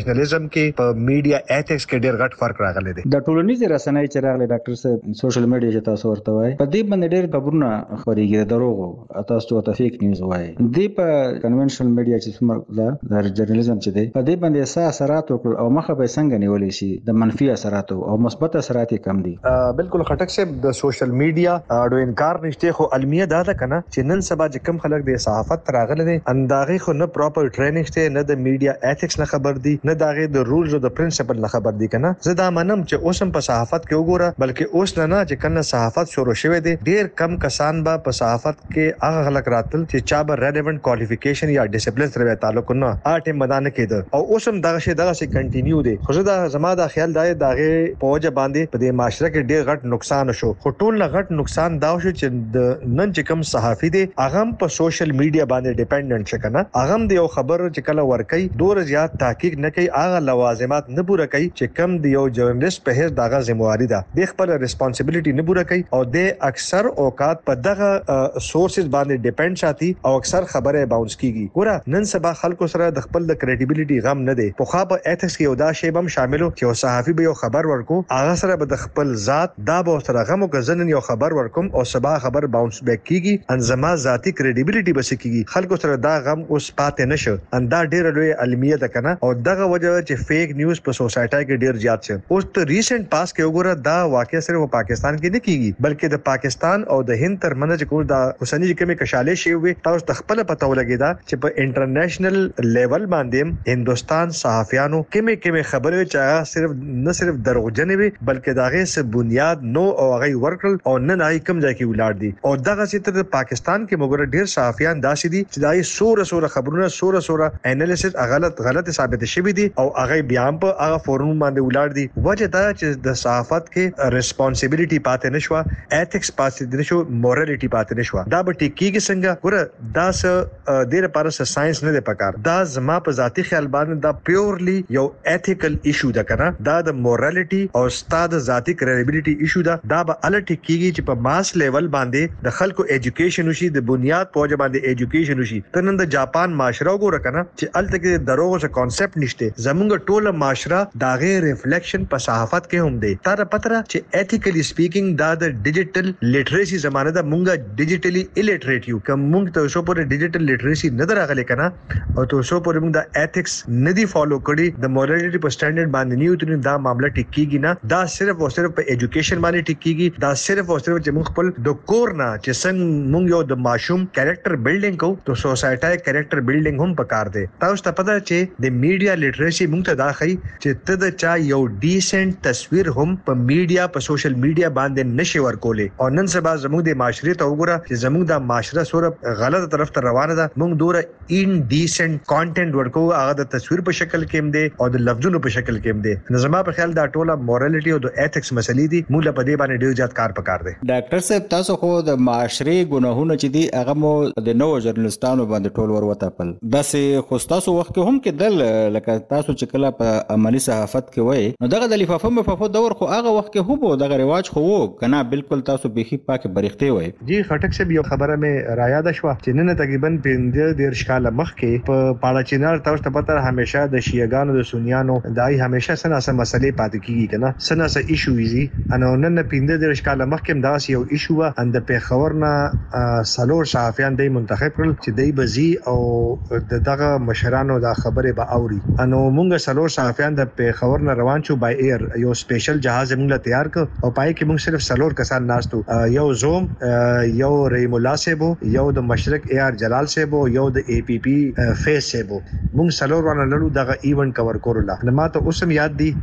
پروفیشنالیزم کې په میډیا ایتھکس کې ډېر غټ فرق راغلی دی. د ټولنیزې رسنۍ چې راغلي ډاکټر صاحب سوشل میډیا چې تاسو ورته وایي په دې باندې ډېر خبرونه خوريږي د دروغو تاسو ته فیک نیوز وایي. دې په کنونشنل میډیا چې څومره دا د جرنالیزم چې دی په دې باندې څه اثرات وکړ او مخه به څنګه نیولې شي د منفي اثرات او مثبت اثرات کم دي؟ بالکل خټک صاحب د سوشل میډیا اډو انکار نشته خو علمیه دا ده کنه چې نن سبا چې کم خلک د صحافت راغلي دي انداغي خو نه پراپر ټریننګ شته نه د میډیا ایتھکس نه خبر دي نه داغه د رولز او د پرنسپل نه خبر دي کنه. زه دا منم چې اوسم په صحافت کې وګوره بلکې اوس نه نه چې کنه صحافت شروع شوه دي ډیر کم کسان به په صحافت کې هغه خلک راتل چې چا به ریلیونت کوالیفیکیشن یا ډیسپلین سره تعلق نه اټه مدان کېده او اوسم دغه شی دغه سي کنټینیو دي. خو زه دا زما دا خیال دی داغه پوجا باندې په دې معاشره کې ډیر غټ نقصان شو. خو ټول نه غټ نقصان دا شو چې د نن چې کوم صحافي دي هغه په سوشل میډیا باندې ډیپندنٹ شي کنه هغه د یو خبر چې کله ورکي ډور زیات تحقیق نه کوي هغه لوازمات نه پوره کوي چې کم دی یو جرنالست په هیڅ دغه ذمہواری ده د خپل ریسپانسیبিলিټي نه پوره کوي او د اکثر اوقات په دغه سورسز باندې ډیپند شاتي او اکثر خبره باونس کیږي. ګوره نن سبا خلکو سره د خپل د کریډیبিলিټي غم نه دی په خو په ایتھکس کې یو دا شی بم شاملو چې یو صحافي به یو خبر ورکو هغه سره به د خپل ذات دا به سره غمو غزنن یو خبر ورکوم او سبا خبر باونس بیک کیږي ان زما ذاتی کریډیبিলিټي بس کیږي خلکو سره دا غم اوس پاتې نشو ان دا ډیر لوی علمیت ده کنه او دغه وجه چې فیک نیوز په سوسایټي کې ډیر زیات شه. اوس ته ریسنت پاس کې وګوره دا واقعیا صرف پاکستان کې نه کیږي بلکې د پاکستان او د هند ترمنځ کو دا حسیني کومه کشاله شی وي تاسو تخپل پته ولګی دا چې په انټرنیشنل لیول باندې هندستان صحافیانو کومه کومه خبره چې صرف نه صرف دروغجن وي بلکې داغه سه بنیاد نو او هغه ورکل او نه نه کوم ځای کې ولار دي او دغه ستر د پاکستان کې موږ ډیر صحافیان داسې دي چې دای سوره سوره خبرونه سوره سوره انالیسس غلط غلط ثابت شوی دي او هغه بیان په هغه فورم باندې ولار دي. وجه دا چې د صحافت کې ریسپانسیبিলিټي پاتې نشو ایتھکس پاتې نشو مورالټي پاتې نشو دا به ټیکيږي څنګه ګوره دا س ډیر لپاره ساينس نه دی پکار دا زما په ذاتی خیال باندې دا پیورلی یو ایتھیکل ایشو ده کنه دا د مورالټي او ستاد ذاتی کریډیبিলিټي ایشو ده دا به الټ کیږي چې په ماس لیول باندې د خلکو ایجوکیشن وشي د بنیاد پوهه باندې ایجوکیشن وشي. تنن د جاپان معاشره وګوره کنه چې الته کې دروغ څه کانسپټ نشته زمونږ ټوله معاشره داغه ریفلیکشن په صحافت کې هم دی. تر پتره چې ایتھیکلی سپیکینګ دا د ډیجیټل لیټریسي زمانه ده مونږه ډیجیټلی الیټریټ یو کوم مونږ ته شو پر ډیجیټل لیټریسي نه درغله کنه او ته شو پر مونږ د ایتھکس نه دی فالو کړی د مورالټي په سټانډرډ باندې نیو ته دا معاملہ ټیکيږي نه دا صرف او صرف په ایجوکیشن باندې ټیکيږي دا صرف او صرف چې موږ خپل د کور نه چې څنګه موږ یو د ماشوم کریکټر بیلډینګ کو ته سوسایټي کریکټر بیلډینګ هم پکار دی. تاسو ته پته چې د میډیا لیټریسي موږ ته دا خي چې ته د چا یو ډیسنت تصویر هم په میډیا په سوشل میډیا باندې نشي ورکولې او نن سبا زموږ د معاشري ته وګوره چې زموږ د معاشره سره غلطه طرف ته روانه ده موږ دوره ان ډیسنت کانټینټ ورکو هغه د تصویر په شکل کې هم دی او د لفظونو په شکل کې هم دی. نظم په خیال دا ټوله مورالټي او د ایتھکس مسلې دي موږ په دې باندې ډیر زیات کار پکار دی. ډاکټر صاحب تاسو خو د معاشري ګناهونه چې دي هغه مو د نوو ژورنالستانو باندې ټول ور وتاپل داسې خو تاسو وخت کې هم کې دل لکه تاسو چې کله په عملی صحافت کې وای نو دغه د لفافه مفافو دور خو هغه وخت کې هو دغه رواج خو وو کنه بالکل تاسو بيخي پاک بریښتې وای. جی خټک صاحب یو خبره مې را یاد شوه چې نن تقریبا پنځه ډیر شکاله مخ کې په پاړه چینار تاسو ته پته همیشه د شیعاګانو د سنیانو دای همیشه سنا سم مسلې پاتې کیږي کنه سنا سه ایشو ویزي انو نن پنځه ډیر شکاله مخ کې داس یو ایشو و اند په خبرنا سالور صحافیان دای منتخب کړل چې دای بزی او دغه مشرانو دا خبره به اوري انو مونږ سالور صحافیان د په خبرنا روان شو بای ایر یو سپیشل جهاز موږ تیار ک او پای کې موږ صرف سالور کسان ناستو یو زوم یو رحیم الله صاحب یو د مشرق ای آر جلال صاحب یو د ای پی پی فیس صاحب موږ سالور ونه لړو دغه ایونت کور کورلا نو ماته اوسم یاد دی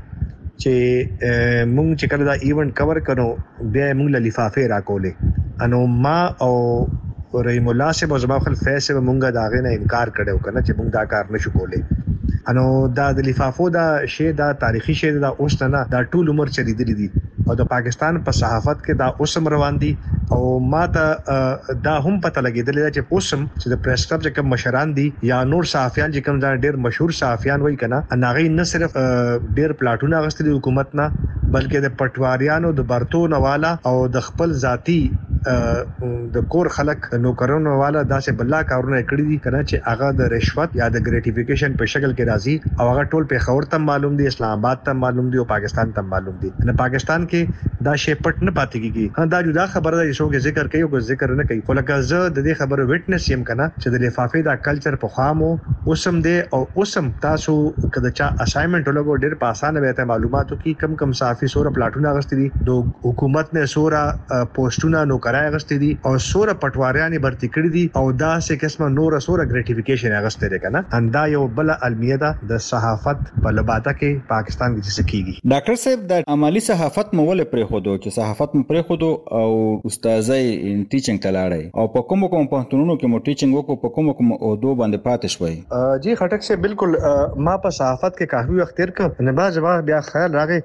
چې موږ چې کله دا ایونت کور کړو بیا موږ لفافه راکولې انو ما او رحیم الله صاحب زما خپل فیس به موږ دا غنه انکار کړو کنه چې موږ دا کار نشو کولای انو دا د لفافو دا شی دا تاریخي شی دا اوس نه دا ټول عمر چلی دي دي او د پاکستان په صحافت کې دا اوسم روان دي او ما ته دا هم پته لګیدل چې اوسم چې د پریس کلب چې کوم مشران دي یا نور صحافیان چې کوم دا ډیر مشهور صحافیان وای کنه اناغي نه صرف ډیر پلاټونه غستې حکومت نه بلکې د پټواریانو د برتو نواله او د خپل ذاتی د کور خلک نوکرونو والا داسې بلا کارونه کړی دي کنه چې هغه د رشوت یا د ګریټیفیکیشن په شکل کې راځي او هغه ټول په خور ته معلوم دي، اسلام آباد ته معلوم دي او پاکستان ته معلوم دي. نه پاکستان کې دا شی پټ نه پاتې کیږي. دا جدا خبره ده چې څوک ذکر کوي او ذکر نه کوي. ولکه زه د دې خبرو وټنس یم کنه چې د لفافې دا کلچر په خامو اوسم دی او اوسم تاسو کله چا اساینمنت ولګو ډېر په اسانه به معلوماتو کې کم کم صافي سوره پلاټونه غستې دي، د حکومت نه سوره پوسټونه نو کرای غستې دي او سوره پټواریان برتی کړی دي او دا سه قسمه نور سوره ګریټیفیکیشن غستې ده کنه. اندا یو بل علمیه ده د صحافت په لباده کې پاکستان کې څه کیږي. ډاکټر صاحب د عملی صحافت مول پرې خودو چې صحافت م پرې خودو او استادای ټیچینګ تلاړی او په کوم کوم پوهنتونونو کې مو ټیچینګ وکړو په کوم کوم او دو باندې پاتې شوي. جی خټک سے بالکل ما په صحافت کې کافي وخت تیر کړ نه باز ما بیا خیال راغی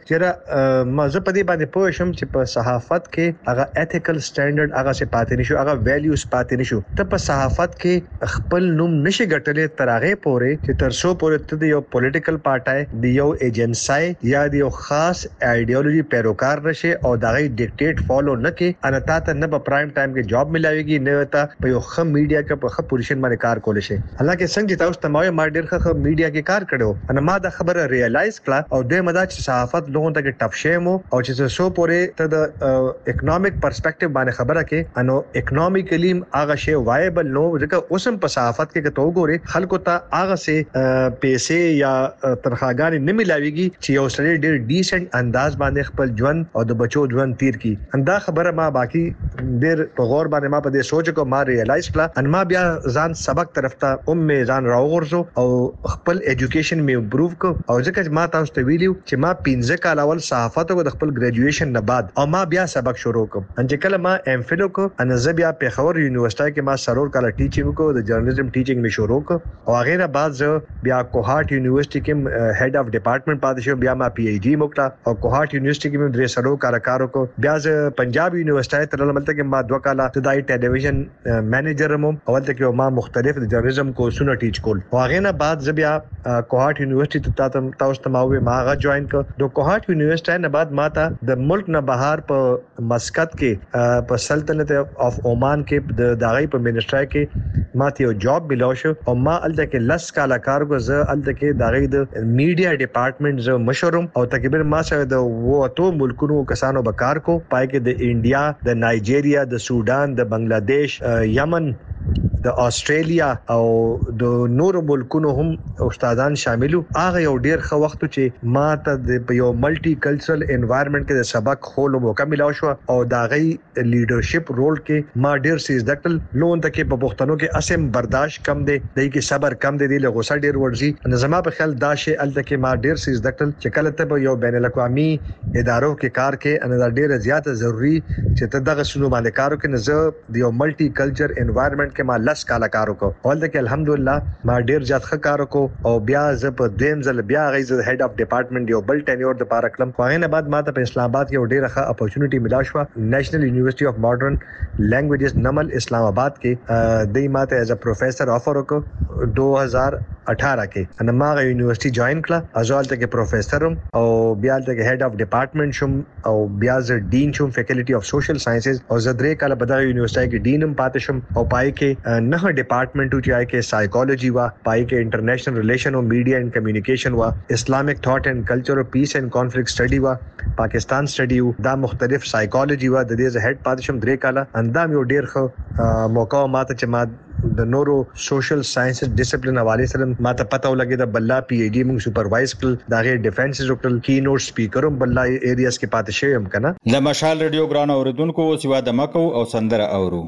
چې ما زه په دې باندې پوه شم چې په صحافت کې هغه ایتیکل سټانډرډ هغه څه پاتې نشو، هغه ویلیوز پاتې نشو. ته په صحافت کې خپل نوم نشي ګټلې تر هغه پورې چې تر څو پورې ته یو پولیټیکل پارټای دی یو ایجنسی یا دی یو خاص ایډیالوژي پیروکار نشي او دغه ډیکټیټ فالو نه کې ان تا ته نه په پرایم ټایم کې جاب ملاويږي نه ته په یو خم میډیا کې په خپل پوزیشن باندې کار کول شي. حالانکه څنګه تاسو تمام ما ډیر ښه میډیا کې کار کړو ان ما دا خبره ریالایز کړه او د مدا چې صحافت لوګون ته کې ټف شیم او چې سو پورې ته د اکونومیک پرسپیکټیو باندې خبره کې انو اکونومیکلی هغه شی وایبل نو ځکه اوسم په صحافت کې کته وګوري خلکو ته هغه سه پیسې یا تنخواګانې نه ملاويږي چې یو سړی ډیر ډیسنټ انداز باندې خپل ژوند او د بچو ژوند تیر کی. اندا خبره ما باقی ډیر په غور باندې ما په دې سوچ کو ما ریالایز کړه ان ما بیا ځان سبق طرف ته ام ځان راوغورځو او خپل ایجوکیشن می امپروو کو او ځکه ما تاسو ته ویلو چې ما پنځه کال اول صحافت کو د خپل ګریجویشن نه بعد او ما بیا سبق شروع کوم. ان چې کله ما ام فل کو ان زه بیا په خور یونیورسيټي کې ما سرور کال ټیچینګ کو د جرنالیزم ټیچینګ می شروع کو او هغه نه بعد زه بیا کوهارت یونیورسيټي کې هډ اف ډپارټمنټ پاتې شو. بیا ما پی ایچ ډی وکړه او کوهارت یونیورسيټي کې مې درې سرور کار کارو کو. بیا زه پنجاب یونیورسيټي تر ملته کې ما دوه کال ابتدایي ټلویزیون منیجر مو اول ته کې ما مختلف د جرنالیزم کورسونه ټیچ کول او هغه نه بعد زه بیا کوهارت یونیورسيټي ته تاسو ته ماوي ما غا جوائن ک. د کوهارت یونیورسيټي نه بعد ما ته د ملک نه بهر په مسقط کې په سلطنت اف عمان کې د داغي په منسټري کې ما ته یو جاب ملو شو او ما الته کې لس کاله کار کو. زه الته کې داغي د میډیا ډپارټمنټ زه مشورم او تقریبا ما سره د وو ملکونو کسانو بکار کو پای کې د انډیا، د نایجیریا، د سودان، د بنگلاديش، یمن، د استرالیا او د نور ملکونو هم استادان شاملو. هغه یو ډیر ښه وخت چې ما ته د یو ملټي کلچرل انوایرنمنت کې د سبق خولو موقع ملو شو او دا غي لیډرشپ رول کې ما ډیر سیز دکل لون ته کې په پښتنو کې اسم برداشت کم دی، دای کې صبر کم دی، له غوسه ډیر ورځي. نظم په خیال دا شی ال تک ما ډیر سیز دکل چې کله ته یو بین الاقوامي ادارو کې کار کې ان دا ډیر زیاته ضروری چې ته دغه شنو باندې کارو کې نزه د یو ملټي کلچر انوایرنمنت کې ما لس کاله کارو کو. اول ته کې الحمدلله ما ډیر زیات ښه کارو کو او بیا ز په دیم ځل بیا غي ز هډ اف ډپارټمنټ یو بل ټینیور د پاره کلم. خو نه بعد ما ته په اسلام آباد کې یو ډیر ښه اپورچونټی ملا شو. نېشنل یونیورسيټي اف ماډرن لینګویجز نمل اسلام آباد کې د ماته ایز ا پروفیسر افر کو دو ہزار اٹھارہ کې ان ما غي یونیورسيټي جوائن کړه ازوال ته کې پروفیسرم او بیا ته کې هډ اف ډپارټمنټ شوم او بیا ز ډین شوم فیکلټي اف سوشل ساينسز او زدرې کاله بدغه یونیورسيټي کې ډینم پاتې شوم او پای کې نه ډپارټمنټ چې آی کې سایکالوجي وا، پای کې انټرنیشنل ریلیشن او میډیا اینڈ کمیونیکیشن وا، اسلامک تھاٹ اینڈ کلچر او پیس اینڈ کانفلکٹ سټڈی وا، پاکستان سټڈی دا مختلف سایکالوجي وا د دې هډ پاتې شوم درې کاله. اندام یو ډیر ښه موقع ماته چې ما د نورو سوشل ساينسز ډیسپلین حواله سره ماته پته ولګی د بللا پی ایچ ډی موږ سپروایز کړل داغه ډیفنس وکړل کی نوټ سپیکرم بللا ایریاز کې پاتې شوم کنه. د مشال ریډیو ګران اوریدونکو سیوا د مکو او سندره اورو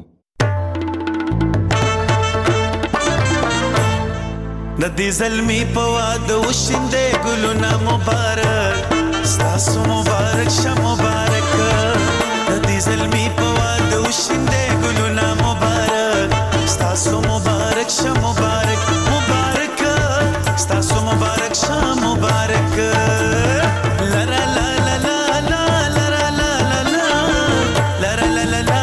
د دې زلمی په واده وشیندې ګلونه مبارک ستاسو مبارک شه مبارک. د دې زلمی په واده وشیندې ګلونه مبارک ستاسو مبارک شه مبارک مبارک ستاسو مبارک شه مبارک. لا لا لا لا لا لا لا لا لا لا لا لا لا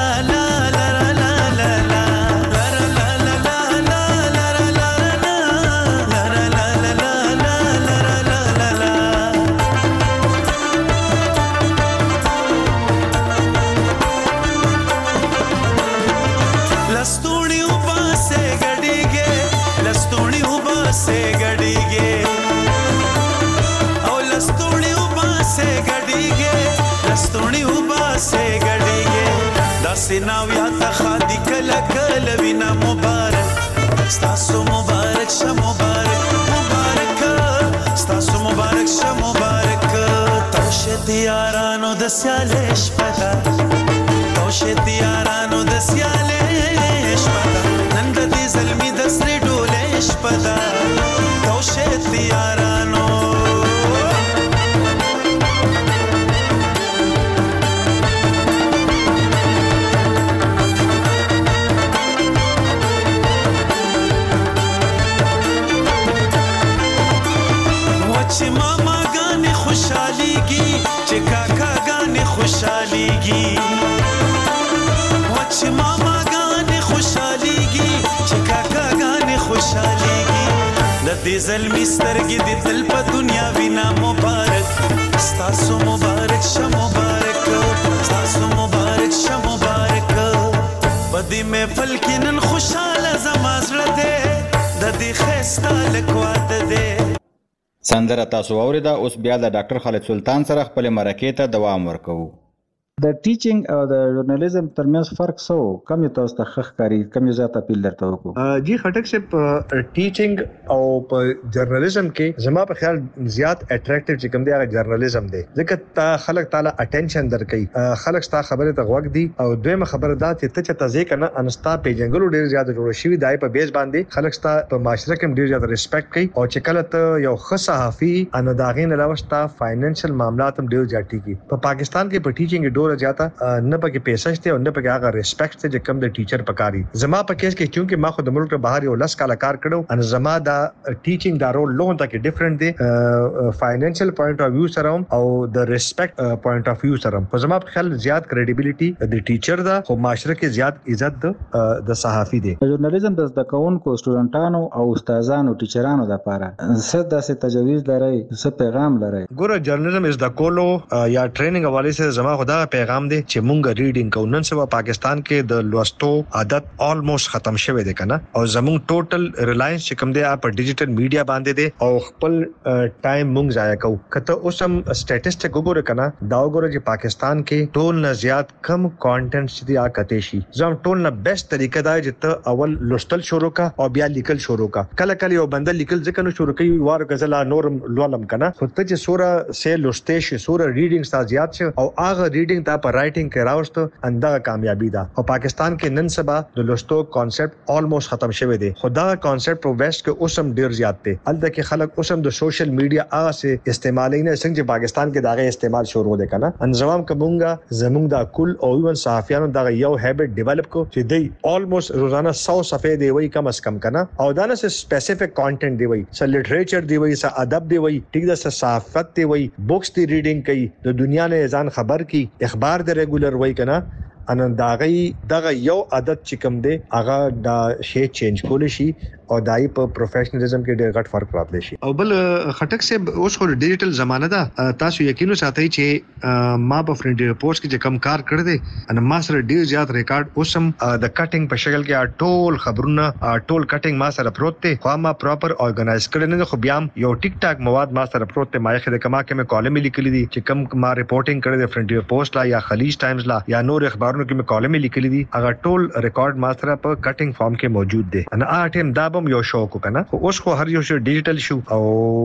ناو یا تخادی کلا کلا وینا مبارک ستاسو مبارک شه مبارک مبارک ستاسو مبارک شه مبارک توشت یارانو د سیالش پتا توشت یارانو د سیالش پتا نن د دې زلمی د سری ډولش پتا توشت یارانو چې ماما غانې خوشاليږي چې کاکا غانې خوشاليږي چې ماما غانې خوشاليږي چې کاکا غانې خوشاليږي د دې زلمی سترګې د تل په دنیا وینا مبارک ستاسو مبارک شه مبارک ستاسو مبارک شه مبارک بدی محفل کې نن خوشاله زما زړه دې د دې خسته لکوات دې سندره تاسو اوریدا اوس بیا د ډاکټر خالد سلطان سره خپل مرکې ته دوام ورکوو د ټیچینګ او د ژورنالیزم ترمنځ فرق څه و کوم تاسو ته ښه ښکاري کوم زیات اپیل درته وکړو جی خټک صاحب ټیچینګ او په ژورنالیزم کې زما په خیال زیات اټریکټیو چې کوم دی هغه ژورنالیزم دی ځکه تا خلک تعالی اټینشن درکې خلک ستا خبره ته غوږ دی او دویمه خبره دا چې ته چې تازه کنه انستا پیجنګلو ډیر زیات جوړ شوی دی په بیس باندې خلک ستا په معاشره کې ډیر زیات ریسپیکټ کوي او چې کله ته یو ښه صحافي ان داغین علاوه ستا فاینانشل معاملات هم ډیر زیاتې کی په پاکستان کې په ټیچینګ ډور زیاته نه پکې پیسې شته او نه پکې هغه ریسپیکټ چې کوم د ټیچر پکاري زما په کیس کې چې ما خو د ملک بهر یو لس کاله کار کړو ان زما دا ټیچینګ دا رول لون ته کې ډیفرنٹ دی فاینانشل پوینټ اف ویو سره او د ریسپیکټ پوینټ اف ویو سره په زما په خیال زیات کریډیبিলিټي د ټیچر دا خو معاشره کې زیات عزت د صحافي دی ژورنالیزم د زده کوونکو سټوډنټانو او استادانو ټیچرانو لپاره څه داسې تجویز لري څه پیغام لري ګوره ژورنالیزم از د کولو یا ټریننګ حواله سره زما خدا پیغام دی چې مونږ ریډینګ کو نن سبا پاکستان کې د لوستو عادت آلموست ختم شوه دی کنه او زموږ ټوټل ریلاینس چې کوم دی په ډیجیټل میډیا باندې دی او خپل ټایم مونږ ضایع کو کته اوسم سټیټسټیک وګوره کنه دا وګوره چې پاکستان کې ټول نه زیات کم کانټینټ چې دی آکته شي زم ټول نه بیسټ طریقه دا چې ته اول لوستل شروع کا او بیا لیکل شروع کا کله کله یو بنده لیکل ځکه نو شروع کوي وار غزلا نورم لولم کنه خو ته چې سوره سه لوستې شي سوره ریډینګ ستا زیات شي او هغه ریډینګ ته په رائټینګ کې راوستو اندغه کامیابی ده او پاکستان کې نن سبا د لوستو کانسپټ آلموست ختم شوی دی خدا کانسپټ په ویسټ کې اوسم ډیر زیات دی الته کې خلک اوسم د سوشل میډیا هغه سه استعمال نه څنګه پاکستان کې داغه استعمال شروع دی کنه انځوام کومګه زموږ دا کل او ایون صحافیانو دا یو هابټ ډیولپ کو چې دی آلموست روزانه سو صفحې دی وای کم اس کم کنه او دا نه سپیسیفک کانټینټ دی وای س لټریچر دی وای س ادب دی وای ټیک دا س صحافت دی وای بوکس دی ریډینګ کوي د دنیا نه ځان خبر کی اخبار د ریګولر وای کنه ان داغي دغه یو عادت چې کوم دی هغه دا شی چینج کول شي او دای په پروفیشنلیزم کې ډېر غټ فرق راتلی شي او بل خټک سے اوس خو ډیجیټل زمانہ ده تاسو یقینو ساتي چې ما په فرند ریپورټس کې کم کار کړی دی ان ما سره ډېر زیات ریکارډ اوسم د کټینګ په شکل کې ټول خبرونه ټول کټینګ ما سره پروت دی خو ما پراپر اورګنایز کړی نه خو بیا یو ټیک ټاک مواد ما سره پروت دی ما یې خله کما کې مې کالم لیکلی دي چې کم ما ریپورټینګ کړی دی فرند ریپورټس لا یا خلیج ټایمز لا یا نور اخبارونو کې مې کالم لیکلی دي هغه ټول ریکارډ ما سره په کټینګ فارم کې موجود دی ان ا ټیم دا یو شوق کنه اوس خو هر یو شی ډیجیټل شو او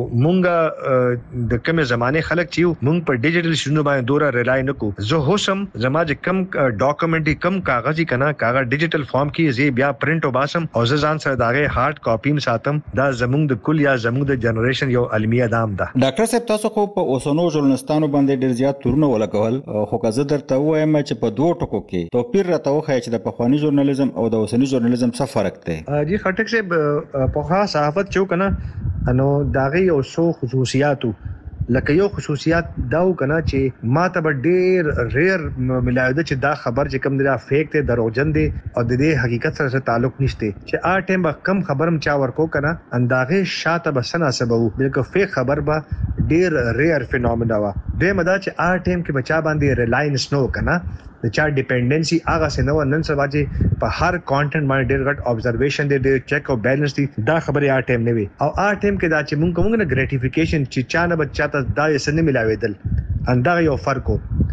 مونږه د کومه زمانه خلک چې مونږ په ډیجیټل شنو باندې دوره ریلای نکو زه هوسم زما چې کم ډاکومنټي کم کاغذي کنه کاغذ ډیجیټل فارم کې زی بیا پرینټ وباسم او زه ځان سره داغه هارد کاپیم ساتم دا زمونږ د کل یا زمونږ د جنریشن یو علمي ادم ده ډاکټر صاحب تاسو خو په اوسنو ژورنالستانو باندې ډیر زیات تورونه ولګول خو که زه درته وایم چې په دوه ټکو کې توپیر راته وخی چې د پخوانی ژورنالیزم او د اوسنی ژورنالیزم څه فرق دی جی خټک صاحب په خاص صحافت چو کنه انو داغي او سو خصوصیاتو لکه یو خصوصیات داو کنه چې ما ته ډیر ریر ملایده چې دا خبر چې کم دی فیک دی دروغجن دی او د دې حقیقت سره تعلق نشته چې ا ټیم به کم خبرم چا ورکو کنه انداغه شاته بسنه سبب بلکې فیک خبر به ډیر ریر فینومنا وا د مدا چې ا ټیم کې بچا باندې ریلاینس نو کنه د چا ډیپندنسي هغه سينو نن سبا چې په هر کانټینټ باندې ډېر غټ ابزرویشن دی ډېر چیک او بیلنس دی دا خبره ا ټیم نه وي او ا ټیم کې دا چې مونږ کومه ګریټیفیکیشن چې چا نه بچا ته دا یې سن ملاوي دل انده یو فرق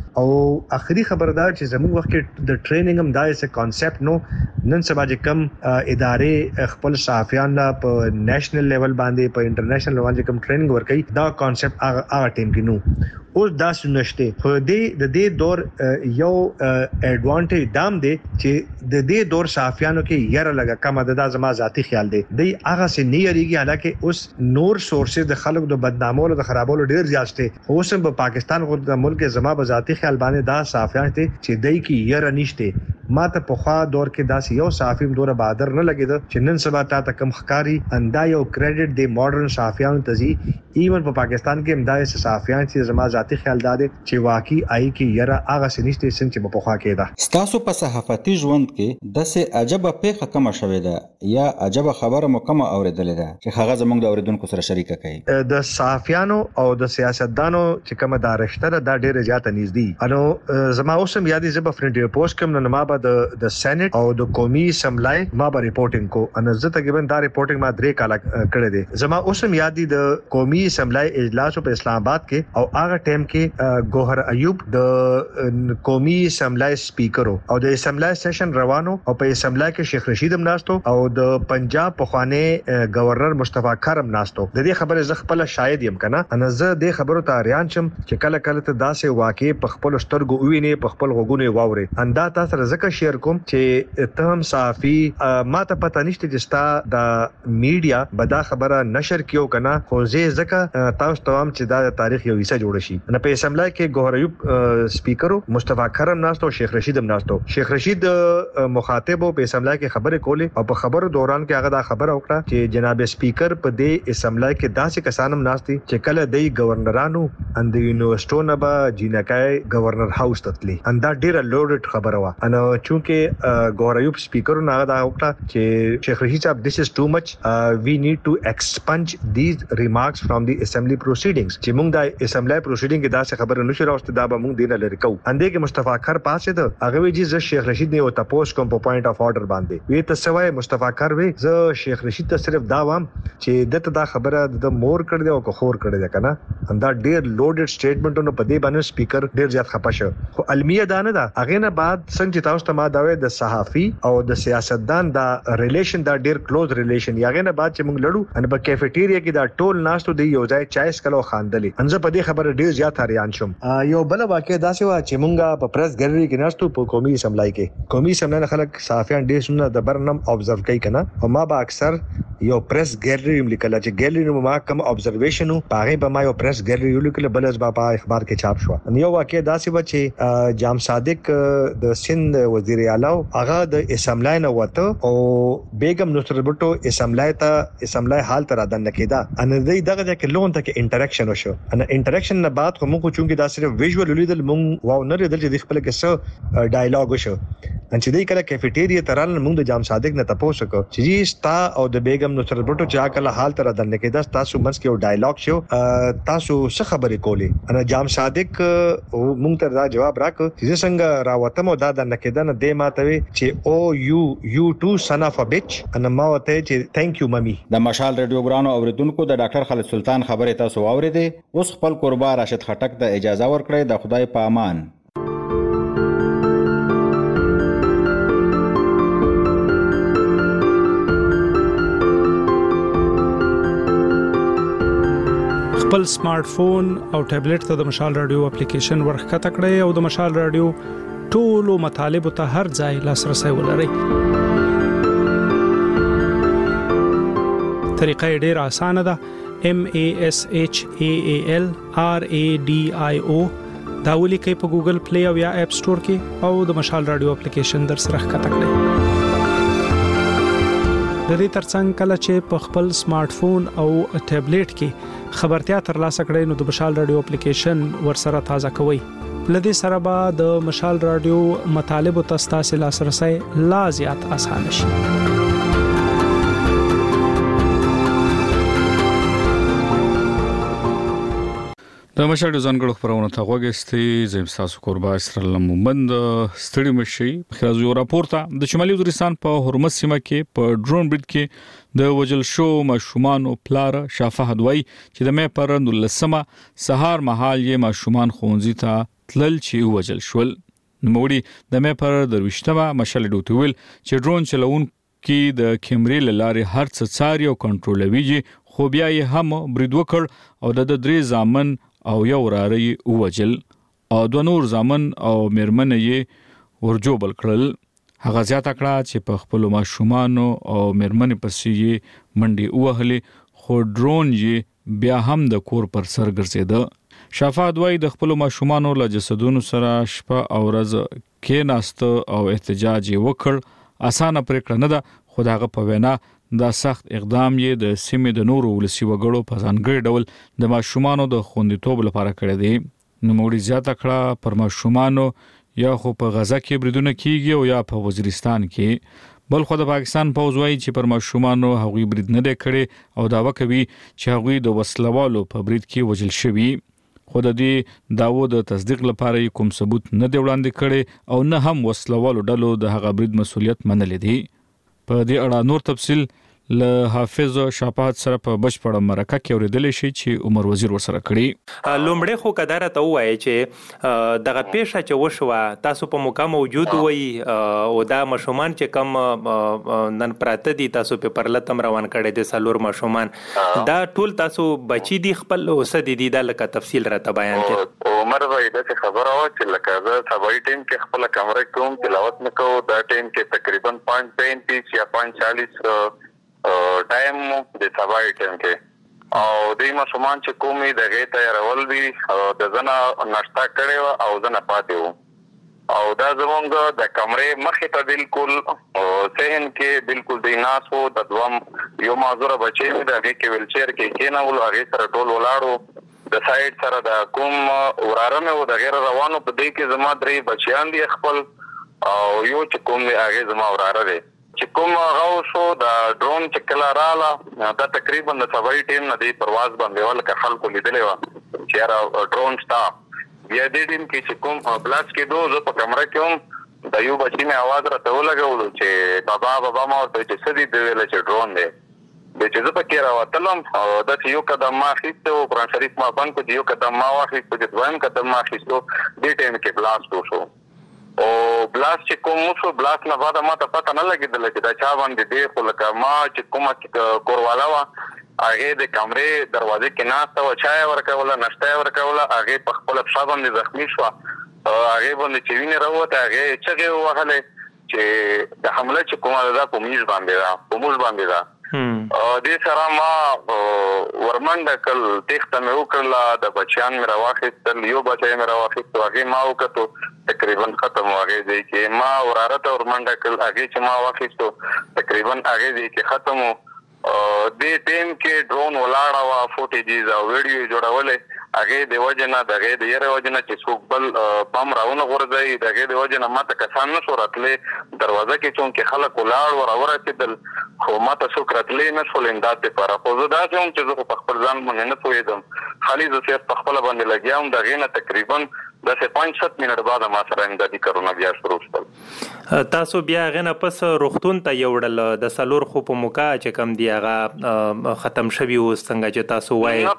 او اخري خبردار چې زموږ وخت کې د ټریننګ هم داسې کانسپټ نو نن سبا چې کم ادارې خپل صحافیان لا په نېشنل لیول باندې په انټرنیشنل لیول کې کم ټریننګ ورکړي دا کانسپټ هغه ټیم کې نو اوس دا سنشته خو دې د دې دور یو اډوانټیج دام دی چې د دې دور صحافیانو کې یره لګه کم د زما ذاتی خیال دی د هغه سي نه یریږي حالکه اوس نور سورسز د خلکو د بدنامولو د خرابولو ډیر زیات دي اوس په پاکستان غو د ملک زما په ذاتی خیال باندې دا صحافیان دي چې دای کې یره نشته ما ته په خوا دور کې داس یو صحافي دوره بادر نه لګید چې نن سبا تا کم خکاری اندا یو کریډټ دی ماډرن صحافیانو ته زی ایون په پاکستان کې امدای صحافیان چې زما ذاتی خیال داده چې واقعي آی کې یره هغه سنشتې سن چې په خوا کې ده ستاسو په صحافتي ژوند کې د سه عجبه پیښه کومه شوې ده یا عجبه خبره مو کومه اوریدلې ده چې هغه زموږ د اوریدونکو سره شریک کړي د صحافیانو او د سیاستدانو چې کومه دا رشتہ ده دا ډیره زیاته نږدې انو زما اوسم یادې زب فرنټ پوسټ کوم نه ما به د د سېنات او د قومي اسمبلی ما به ریپورټینګ کو ان زه تقریبا دا ریپورټینګ ما درې کاله کړې دي زما اوسم یادې د قومي اسمبلی اجلاس په اسلام آباد کې او هغه ټیم کې ګوهر ایوب د قومي اسمبلی سپیکر او د اسمبلی سیشن روانو او په اسمبلی کې شیخ رشید هم ناستو او د پنجاب په خوانه گورنر مصطفی کرم ناستو د دې خبره ز خپل شاید يم کنه ان زه د خبرو ته اړیان شم چې کله کله ته داسې واقع په خپل سترګو وویني په خپل غوګونو واوري اندا تاسو سره زکه شیر کوم چې ته هم صحافي ما ته پته نشته چې ستا د میډیا بدا خبره نشر کیو کنه خو زه زکه تاسو ته هم چې دا تاریخ یو حصہ جوړ شي نه په اسمبلی کې ګوهر ایوب سپیکر مصطفی کرم ناستو شیخ رشید هم ناستو شیخ رشید مخاطب په اسمبلی کې خبره کولې او په خبرو دوران کې هغه دا خبره وکړه چې جناب سپیکر په دې اسمبلی کې داسې کسان هم ناشتي چې کله د گورنرانو اند یونیورسيټو نه به جینکای گورنر هاوس تتلی اندا ډیره لوډډ خبره وا ان چونکه ګوهر ایوب سپیکر نه دا وکړه چې شیخ رشید صاحب this is too much uh, we need to expunge these remarks from the assembly proceedings چې موږ د اسمبلی پروسیډینګ کې دا څه خبره نشو راوستي دا به موږ دینه لری کو اندې کې مصطفی کر پاسه ده هغه وی چې شیخ رشید نه او تاسو کوم په پوینټ اف اورډر باندې وی ته سوای مصطفی کر وی زه شیخ رشید ته صرف دا وام چې دته دا خبره د مور کړ دی او کو خور کړ دی کنه اندا ډیر لوډډ سټیټمنټونو په دې باندې سپیکر ډیر زیات خپشه خو المیه دا نه ده هغه نه بعد څنګه تاسو ته ما دا وی د صحافي او د سیاستدان دا ریلیشن دا ډیر کلوز ریلیشن یاغه نه بعد چې موږ لړو ان په کیفیټیریا کې دا ټول ناشتو دی یو ځای چایس کلو خاندلې انځ په دې خبره ډیر زیات اړیان شم یو بل واقع دا سی وا چې موږ په پریس ګیلری کې ناشتو په قومي اسمبلی کې قومي اسمبلی خلک صحافیان ډیر سونه د برنم ابزرو کوي کنه او ما با اکثر یو پریس ګیلری لیکل چې ګیلری ما کوم ابزرویشن پاره به ما یو پریس ګیلری لیکل بل از با په اخبار کې چاپ شو ان یو واقع دا سی وا چې جام صادق د سند وزیر اعلی هغه د اسمبلی نه وته او بیگم نصر بټو اسمبلی ته اسمبلی حال تر اذن کېدا ان دې دغه کې لون ته کې انټریکشن وشو ان انټریکشن نه بعد کوم کو چونګې دا صرف ویژوال لیدل مونږ واو نه لیدل چې خپل کې څه ډایلاګ وشو ان چې دې کله کیفیټیریا ترال مونږ د جام صادق نه تاسو کو چې ستا او د بیگم نصر بټو چې کله حال تر اذن کېدا تاسو منس کې ډایلاګ شو تاسو څه خبرې کولې ان جام صادق مونږ ته دا جواب راک چې څنګه راوتم او دا د نکیدا نه دې ماته چې او یو یو ټو سن اف ا بچ ان ما وته چې ثانک یو ممی د مشال ریډیو ګرانو اوریدونکو د ډاکټر خالد سلطان خبره تاسو اوریدې اوس خپل قربا راشد خټک د اجازه ورکړې د خدای په امان خپل سمارټ فون او ټابلیټ ته د مشال رادیو اپلیکیشن ورخکته کړئ او د مشال رادیو ټولو مطالب ته هر ځای لاسرسي ولرئ. طریقه ډیره اسانه ده. M A S H A A L R A D I O دا ولیکئ په ګوګل پلی او یا اپ سٹور کې او د مشال رادیو اپلیکیشن در سره ښکته کړئ. د دې ترڅنګ کله چې په خپل سمارټ فون او ټابلیټ کې خبرتیا ترلاسه کړئ نو د مشال رادیو اپلیکیشن ورسره تازه کوئ. لدې سره به د مشال رادیو مطالب او تاسو لاسرسي لا زیات اسانه شي. د مشال ځانګړو خبرونه ته غوښتي زم تاسو قربا اسرائیل مومند ستړي مشي خرازو یو راپورته د شمالي وزیرستان په هرمز سیمه کې په ډرون بریډ کې د وجل شو ماشومان او پلار شافه هدوی چې د مې پر نولسمه سهار مهال یې ماشومان خونځي ته تلل چې وجل شول. نوموړي د مې پر درويشتمه مشال ډوتویل چې ډرون چلون کې د کیمرې لارې هر څه څاري او کنټرولوي، خو بیا یې هم برید وکړ او د درې ځامن او یو راري وجل او دوه نور ځامن او میرمن یې ورجوبل کړل. هغه زیاته کړه چې په خپل ماشومان او میرمن پسې یې منډي وهلې، خو ډرون یې بیا هم د کور پر سر ګرځیده. شفاعت وای د خپل ماشومان له جسدونو سره شپه او ورځ کېناست او احتجاج وکړ. اسانه پریکړه نه ده، خو دغه په وینا دا سخت اقدام یې د سیمې د نورو ولسی وګړو په ځانګړي ډول د ماشومان د خوندیتوب لپاره کړی دی. نوموړي زیاته کړه پر ماشومان یا خو په غزا کې بریدونه کیږي او یا په وزیرستان کې. بل خو د پاکستان پوځ وایي چې پر ماشومان هغوی برید نه دی کړی او داوا کوي چې هغوی د وسلوالو په برید کې وژل شوي، خو د دې داوو د تصدیق لپاره کوم ثبوت نه دی وړاندې کړي او نه هم وسلوالو ډلو د هغه برید مسولیت منلې دی. په دې اړه نور تفصیل له حافظ شفاعت سره په بشپړه مرکه کې اوریدل شي چې عمر وزیر ورسره کړی. لومړی خو کدارته وایي چې دغه پیښه چې وشوه تاسو په موقع موجود وای او دا ماشومان چې کم نن پراته دي تاسو په پرلتم روان کړی دي سالور ماشومان، دا ټول تاسو بچی دي خپل اوسه دي دا لکه تفصیل راته بیان کړئ. عمر وای دا خبره و چې لکه زه سبای ټیم کې خپل کمره کوم تلاوت نکو، دا ټیم کې تقریبا پانچ پینتیس یا پانچ چالیس ټایم د سبای ټیم کې او د ماشومان چې کومې د غې تیارول دي د زنه ناشتا کړي او زنه پاتې وو او دا زمونږ د کمرې مخې ته بالکل سهن کې بالکل د ناس وو. د دوام یو معذور بچی د هغې کې ویلچیر کې کېناولو، هغې سره ټول ولاړو، د سایډ سره د کوم وراره مې و د غیر روانو په دې کې زما درې بچیان دي خپل او یو چې کوم دی هغې زما وراره دی. چې کوم هغه شو د ډرون چې کله رااله دا تقریبا د سبای ټیم نه دی پرواز باندې ولکه خلکو لیدلی وه چې یاره ډرون شته. بیا دې ټیم کې چې کوم بلاس کېدو زه په کمره کې هم د یو بچي مې اواز راته ولګولو چې بابا بابا ما ورته چې څه دي دې ویله چې ډرون دی. بیا چې زه پکې راوتلم او داسې یو قدم ما اخیستی و، قرآن شریف ما بند کړو چې یو قدم ما واخیستو چې دویم قدم ما اخیستو، دې ټایم کې بلاست وشو او بلاست چې کوم وشو بلاست نه بعده ما ته پته نه لګېدله چې دا چا باندې دی، خو لکه ما چې کومه کورواله وه هغې د کمرې دروازې کې ناسته وه، چای یې ورکوله، نشته یې ورکوله، هغې په خپله پښه باندې زخمي شوه، هغې باندې چې وینې راووته هغې چغې ووهلې چې د حمله چې کومه ده دا په میز باندې ده، په موږ باندې ده. دې سره ما ورمنډه کړل، تېښته مې وکړله، د بچیان مې راواخیستل، یو بچی مې راواخیستو، هغې ما وکتو تقریبا ختم و هغې ځای کې، ما وراره ته ورمنډه کړل، هغې چې ما واخیستو تقریبا هغې ځای کې ختم و. دې ټیم کې ډرون ولاړه وه، فوټیجز او ویډیو یې جوړولې، هغې د وجې نه د هغې د یرې وجې نه چې څوک بل بم راونه غورځوي د هغې د وجې نه ما ته کسان نه شو راتلی، دروازه کې چونکې خلک ولاړ ول راورسېدل خو ما ته څوک راتلی نه شول امداد دپاره. خو زه داسې وم چې زه خو په خپل ځان باندې نه پوهېدم، خالي زه صرف په خپله باندې لګیا وم. د هغې نه تقریبا داسې پنځ ست منټ بعد ما سره امدادي کارونه بیا شروع شول. تاسو بیا هغې نه پس روغتون ته یوړل، د څلور خو په موقع چې کوم دی هغه ختم شوي اوس څنګه چې تاسو وایي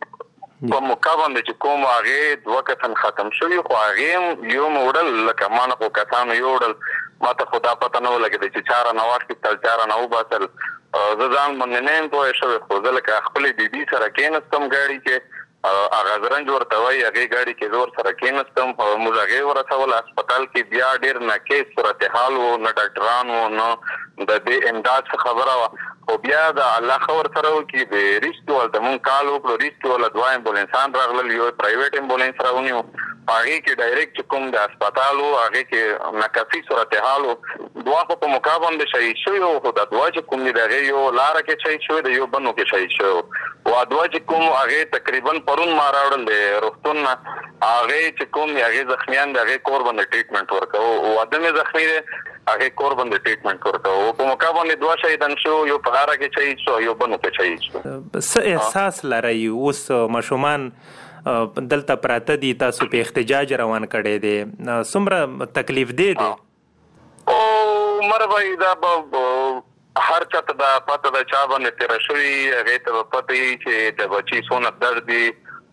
په موقع باندې چې کوم هغې دوه کسان ختم شوي، خو هغې هم یو مې وړل، لکه ما نه خو کسانو یو وړل، ما ته خو دا پته نه ولګېده چې چا رانه واخیستل چا رانه وباسل. زه ځان باندې نه یم پوهه شوی، خو زه لکه خپلې بیبي سره کېناستم ګاډي کې، هغه زرنج ورته وایي، هغې ګاډي کې زه ورسره کېناستم، موږ هغې ورسول هسپتال کې. بیا ډېر ناکیس صورتحال و، نه ډاکټران و، نه د دې امداد څه خبره وه، خو بیا د الله ښه ورسره وکړي. د ریسکي ولته مونږ کال وکړو، ریسکي والا دوه امبولانسان راغلل، یو پرایویټ امبولانس راونیو، په هغې کې ډایرکټ چې کوم د هسپتال و هغې کې ناکافي صورتحال و. دوه خو په موقع باندې شهید شوي وو، خو دا دوه چې کوم دي د هغې یو لاره کې شهید شوی د یو بنو کې شهید شوی و. وا دوه چې کوم هغې تقریبا پرون ما راوړل د روغتون نه، هغې چې کوم دي هغې زخمیان د هغې کور باندې ټریټمنټ ورکوو، واده مې زخمي دی هغې کور باندې ټریټمنټ ورکوو. په موقع باندې دوه شهیدان شو، یو په غاره کې شهید شو، یو بنو کې شهید شو. څه احساس لرئ اوس ماشومان دلته پراته دي، تاسو په احتجاج روان کړی دی، څومره تکلیف دی دی؟ او عمر بھائی دا به هر چا ته دا پته ده چا باندې تېره شوي، هغې ته به پته وي چې د بچي څونه درد دي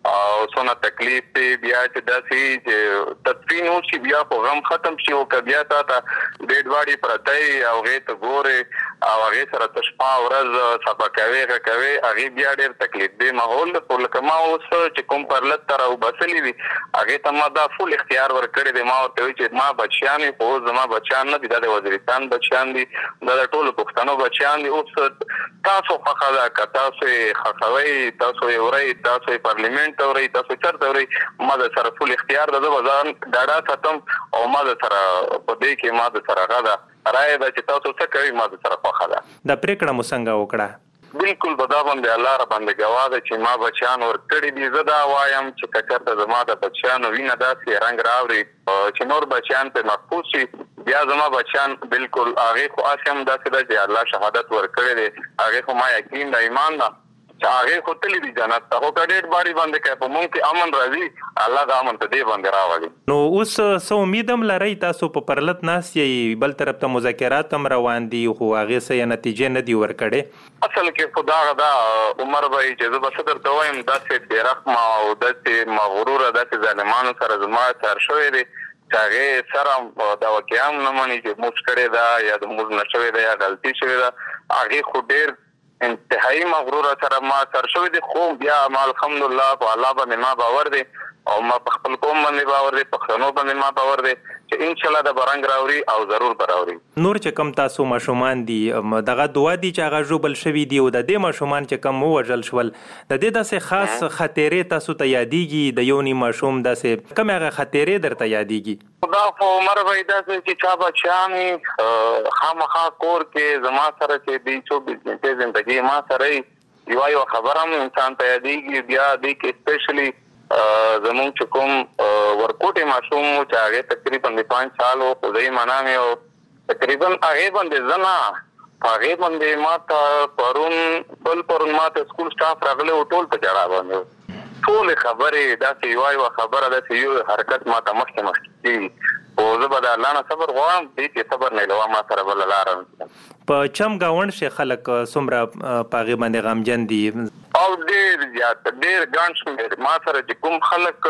او څونه تکلیف دی بیا چې داسې چې تدفین وشي بیا خو غم ختم شي او که بیا تا ته ډېډ باډي پرتی او هغې ته ګورې او هغې سره ته شپه ورځ صفا کوې غه کوې هغې بیا ډېر تکلیف دی ماحول دی خو لکه ما اوس چې کوم پرلت ته راوبسلي دي هغې ته ما دا فول اختیار ورکړی دی ما ورته وایي چې ما بچیان وي خو اوس زما بچیان نه دي دا د وزیرستان بچیان دي دا د ټولو پښتنو بچیان دي اوس تاسو خوښه ده که تاسو یې خوښوئ تاسو یې ورئ تاسو یې پارلیمنټ ته ورئ تاسو چېرته ورئ ما د سره فول اختیار ده زه به ځان ډاډه ساتم او ما د سره په دې کې ما د سره هغه ده رایه ده چې تاسو څه کوئ ما د سره خوښه ده دا پرېکړه مو څنګه وکړه بالکل به دا باندې الله را باندې ګواه ده چې ما بچیان ورکړي دي زه دا وایم چې که چېرته زما د بچیانو وینه داسې رنګ راوړي چې نور بچیان پرې محفوظ شي بیا زما بچیان بالکل هغې خو هسې هم داسې ده چې الله شهادت ورکړی دی هغې خو ما یقین د ایمان ده چې هغې خو تللی دي جنت ته خو که ډېر باړي باندې که په مونږ کې امن راځي الله د امن په دې باندې راولي. نو اوس څه امید هم لرئ تاسو په پرلت ناست یئ بل طرف ته مذاکرات هم روان دي خو هغې څه نتیجې نه دي ورکړې اصل کې خو دغه دا عمر به وي چې زه به څه درته وایم داسې بېرحمه او داسې مغروره داسې ظالمانو سره زما سر شوی دی چې هغې سره دا واقعه هم نه مني چې موږ کړې ده یا د موږ نه شوې ده یا غلطي شوې ده هغې خو ډېر انتهایی مغروره سره ما سر شوی دی خو بیا ما الحمدلله په الله باندې ما باور دی او ما په خپل قوم باندې باور دی پښتنو باندې ما باور دی چې انشاءالله د به رنګ راوړي او ضرور به راوړي. نور چې کم تاسو ماشومان دي دغه دعا دي چې هغه ژوبل شوي دي او د دې ماشومان چې کم ووژل شول د دې داسې خاص خاطرې تاسو ته یادېږي د یو نیم ماشوم داسې کومې هغه خاطرې درته یادېږي؟ دا خو عمر به یې داسې چې چا بچیان وي خامخا کور کې زما سره چې دی چوبیس ګنټې زندګي ما سره یې یوه یوه خبره هم انسان ته یادېږي بیا دې کې سپیشلي زمونږ چې کوم ورکوټې ماشوم و چې هغې تقریبا د پنځ سال و خو زه یې منا مې او تقریبا هغې باندې زه نه په هغې باندې ما ته پرون بل پرون ما ته سکول سټاف راغلی و ټول په ژړا باندې ټولې خبرې داسې یوه یوه خبره داسې یو حرکت ما ته مخکې مخکې کېږي خو زه به د الله نه صبر غواړم دې کې صبر نه لوه ما سره بله لاره نشته. په چم ګاونډ شي خلک څومره په هغې باندې غمجن دي او ډېر زیات ډېر ګڼ شمېر ما سره چې کوم خلک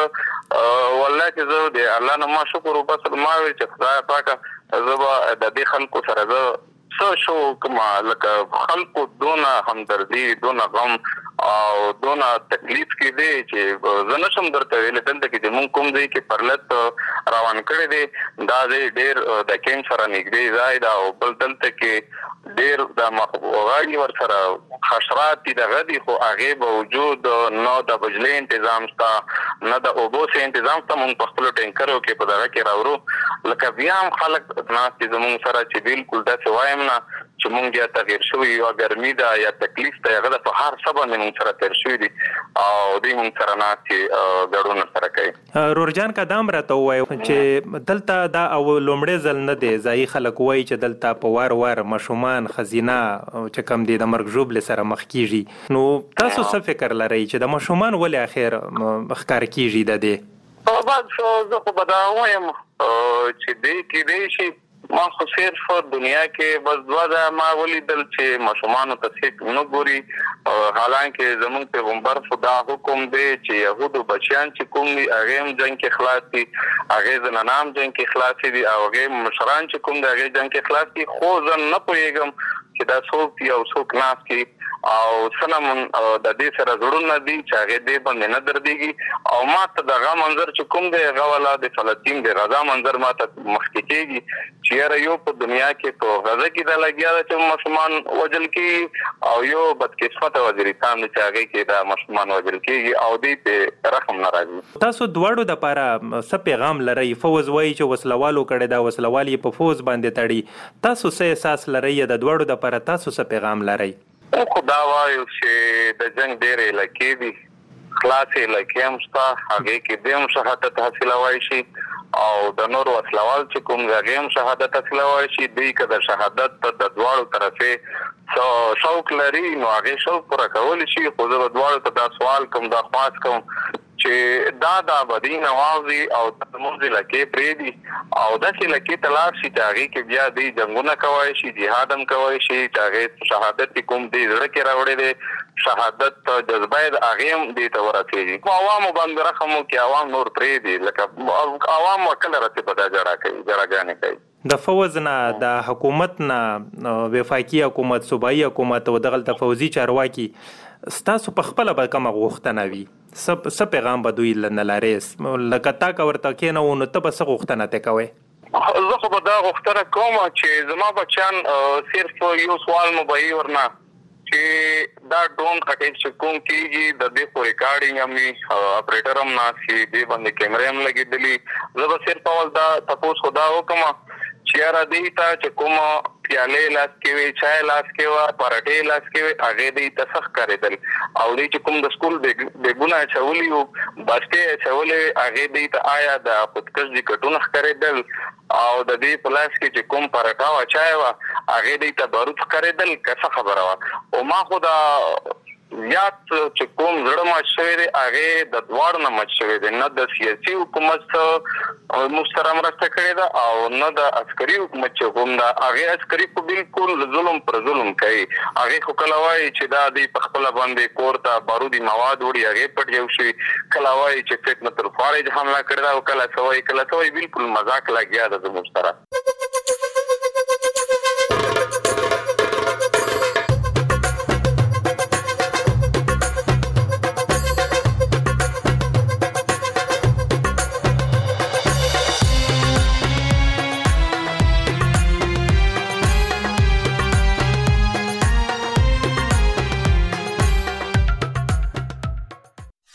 والله چې زه د الله نه ما شکر وباسم ما ویل چې خدایه پاکه زه به د دې خلکو سره زه څه شو کومه لکه خلکو دونه همدردي دونه غم او دونه تکلیف کې دی چې زه نشم درته ویلی دلته کې چې مونږ کوم ځای کې پرلت روان کړی دی دا ځای ډېر د کیمپ سره نږدې ځای ده او بل دلته کې ډېر د غاړي ورسره حشرات دي دغه دي خو هغې باوجود نه د بجلۍ انتظام شته نه د اوبو سه انتظام شته مونږ په خپلو ټینکرو کې په دغه کې راوړو لکه بیا هم خلک ناست دي زمونږ سره چې بالکل داسې وایم نه چې مونږ یا تغیر شوي یا ګرمي ده یا تکلیف ده هغه ده په هر څه باندې مونږ سره تېر شوي دي او دوی مونږ سره ناست چې ګډون سره کوي. رورجان که دا هم راته ووایو چې دلته دا او لومړی ځل نه دی ځایي خلک وایي چې دلته په وار وار ماشومان ښځینه چې کوم دي د مرګ ژوبلې سره مخ کېږي نو تاسو څه فکر لرئ چې د ماشومان ولې اخر ښکاره کېږي د دې؟ بس زه خو به دا وایم چې دی کېدی شي ما خو صرف دنیا کې بس دوه ځایه ما ولیدل چې ماشومانو ته څوک نه ګوري حالانکې زموږ پیغمبر خو دا حکم دی چې یهودو بچیان چې کوم دي هغې هم جنګ کې خلاص دي هغې زنانه هم جنګ کې خلاصې دي او هغې مشران چې کوم دي هغې جنګ کې خلاص دي خو زه نه پوهېږم چې دا څوک دي او څوک ناست دي او څه نه د دې سره زړونه دي چې هغې دې باندې نه دردېږي او ما ته دغه منظر چې کوم دی هغه والا د فلسطین د غزا منظر ما ته مخکې کېږي چې یاره یو په دنیا کې په غزه کې دا لګیا ده چې ماشومان وژل کېږي او یو بدقسمته وزیرستان دی چې هغې کې دا ماشومان وژل کېږي او دوی پرې رحم نه راځي. تاسو دواړو دپاره څه پیغام لرئ؟ فوز وایي چې وسلوالو کړی دا وسلوال یې په فوز باندې تړي تاسو څه احساس لرئ د دواړو دپاره تاسو څه پیغام لرئ؟ خو دا وایو چې د جنګ ډېرې علاقې دي خلاصې علاقې هم شته هغې کې دې هم شهادت حاصلولی شي او د نورو وسلوال چې کوم د هغې هم شهادت حاصلولی شي دوی که د شهادت د دواړو طرفې شوق لري نو هغې شوق پوره کولی شي خو زه به دواړو ته دا سوال کوم دا خواست کوم چې دا د ابدي نوازي او د زموږ علاقې پرېږدي او داسې علاقې ته لاړ شي چې هغې کې بیا دوی جنګونه کولی شي جهاد هم کولی شي چې هغې شهادت چې کوم دوی زړه کې راوړی دی شهادت جذبه د اغیم دي ته ورسېږي عوامو باندې رقمو کې عوام نور پرې دي لکه عوام وکړه راته په دا جړه کوي جړاګانې کوي د فوز نه د حکومت نه وفاقي حکومت صوبایي حکومت او دغه د فوزي چارواکي ستاسو په خپل به کومه غوښتنه وي سب سب پیغام به دوی نه لارېس لکه تا کا ورته کېنه و نو ته به څه غوښتنه ته کوي زه خو به دا غوښتنه کوم چې زما بچیان صرف یو سوال مو به یې ورنه چې دا ډرون اټیک چې کوم کېږي د دې خو ریکارډینګ هم وي اپریټر هم ناست وي دې باندې کیمرې هم لګېدلي زه به صرف اول دا تپوس خو دا وکړم چې یاره دې ته چې کوم پیالې لاس کې وي چای لاس کې وه پراټې لاس کې وي هغې دې ته ښه ښکارېدل او دې چې کوم د سکول بیګونه اچولي وو بسټې اچولې وې هغې دې ته آیا د خودکش د کټونه ښکارېدل او د دې په لاس کې چې کوم پراټه وه چای وه هغې دې ته بارود ښکارېدل که څه خبره وه او ما خو د زیات چې کوم زړه مات شوی دی هغې د دواړو نه مات شوی دی نه د سیاسي حکومت موږ سره مرسته کړې ده او نه د عسکري حکومت چې کوم ده هغې عسکري خو بلکل ظلم پر ظلم کوي هغې خو کله وایي چې دا دوی په خپله باندې کور ته بارودي مواد وړي هغې پټ یو شي کله وایي چې فتنة الخوارج حمله کړې ده او کله څه وایي کله څه وایي بلکل مذاق لګیا ده زموږ سره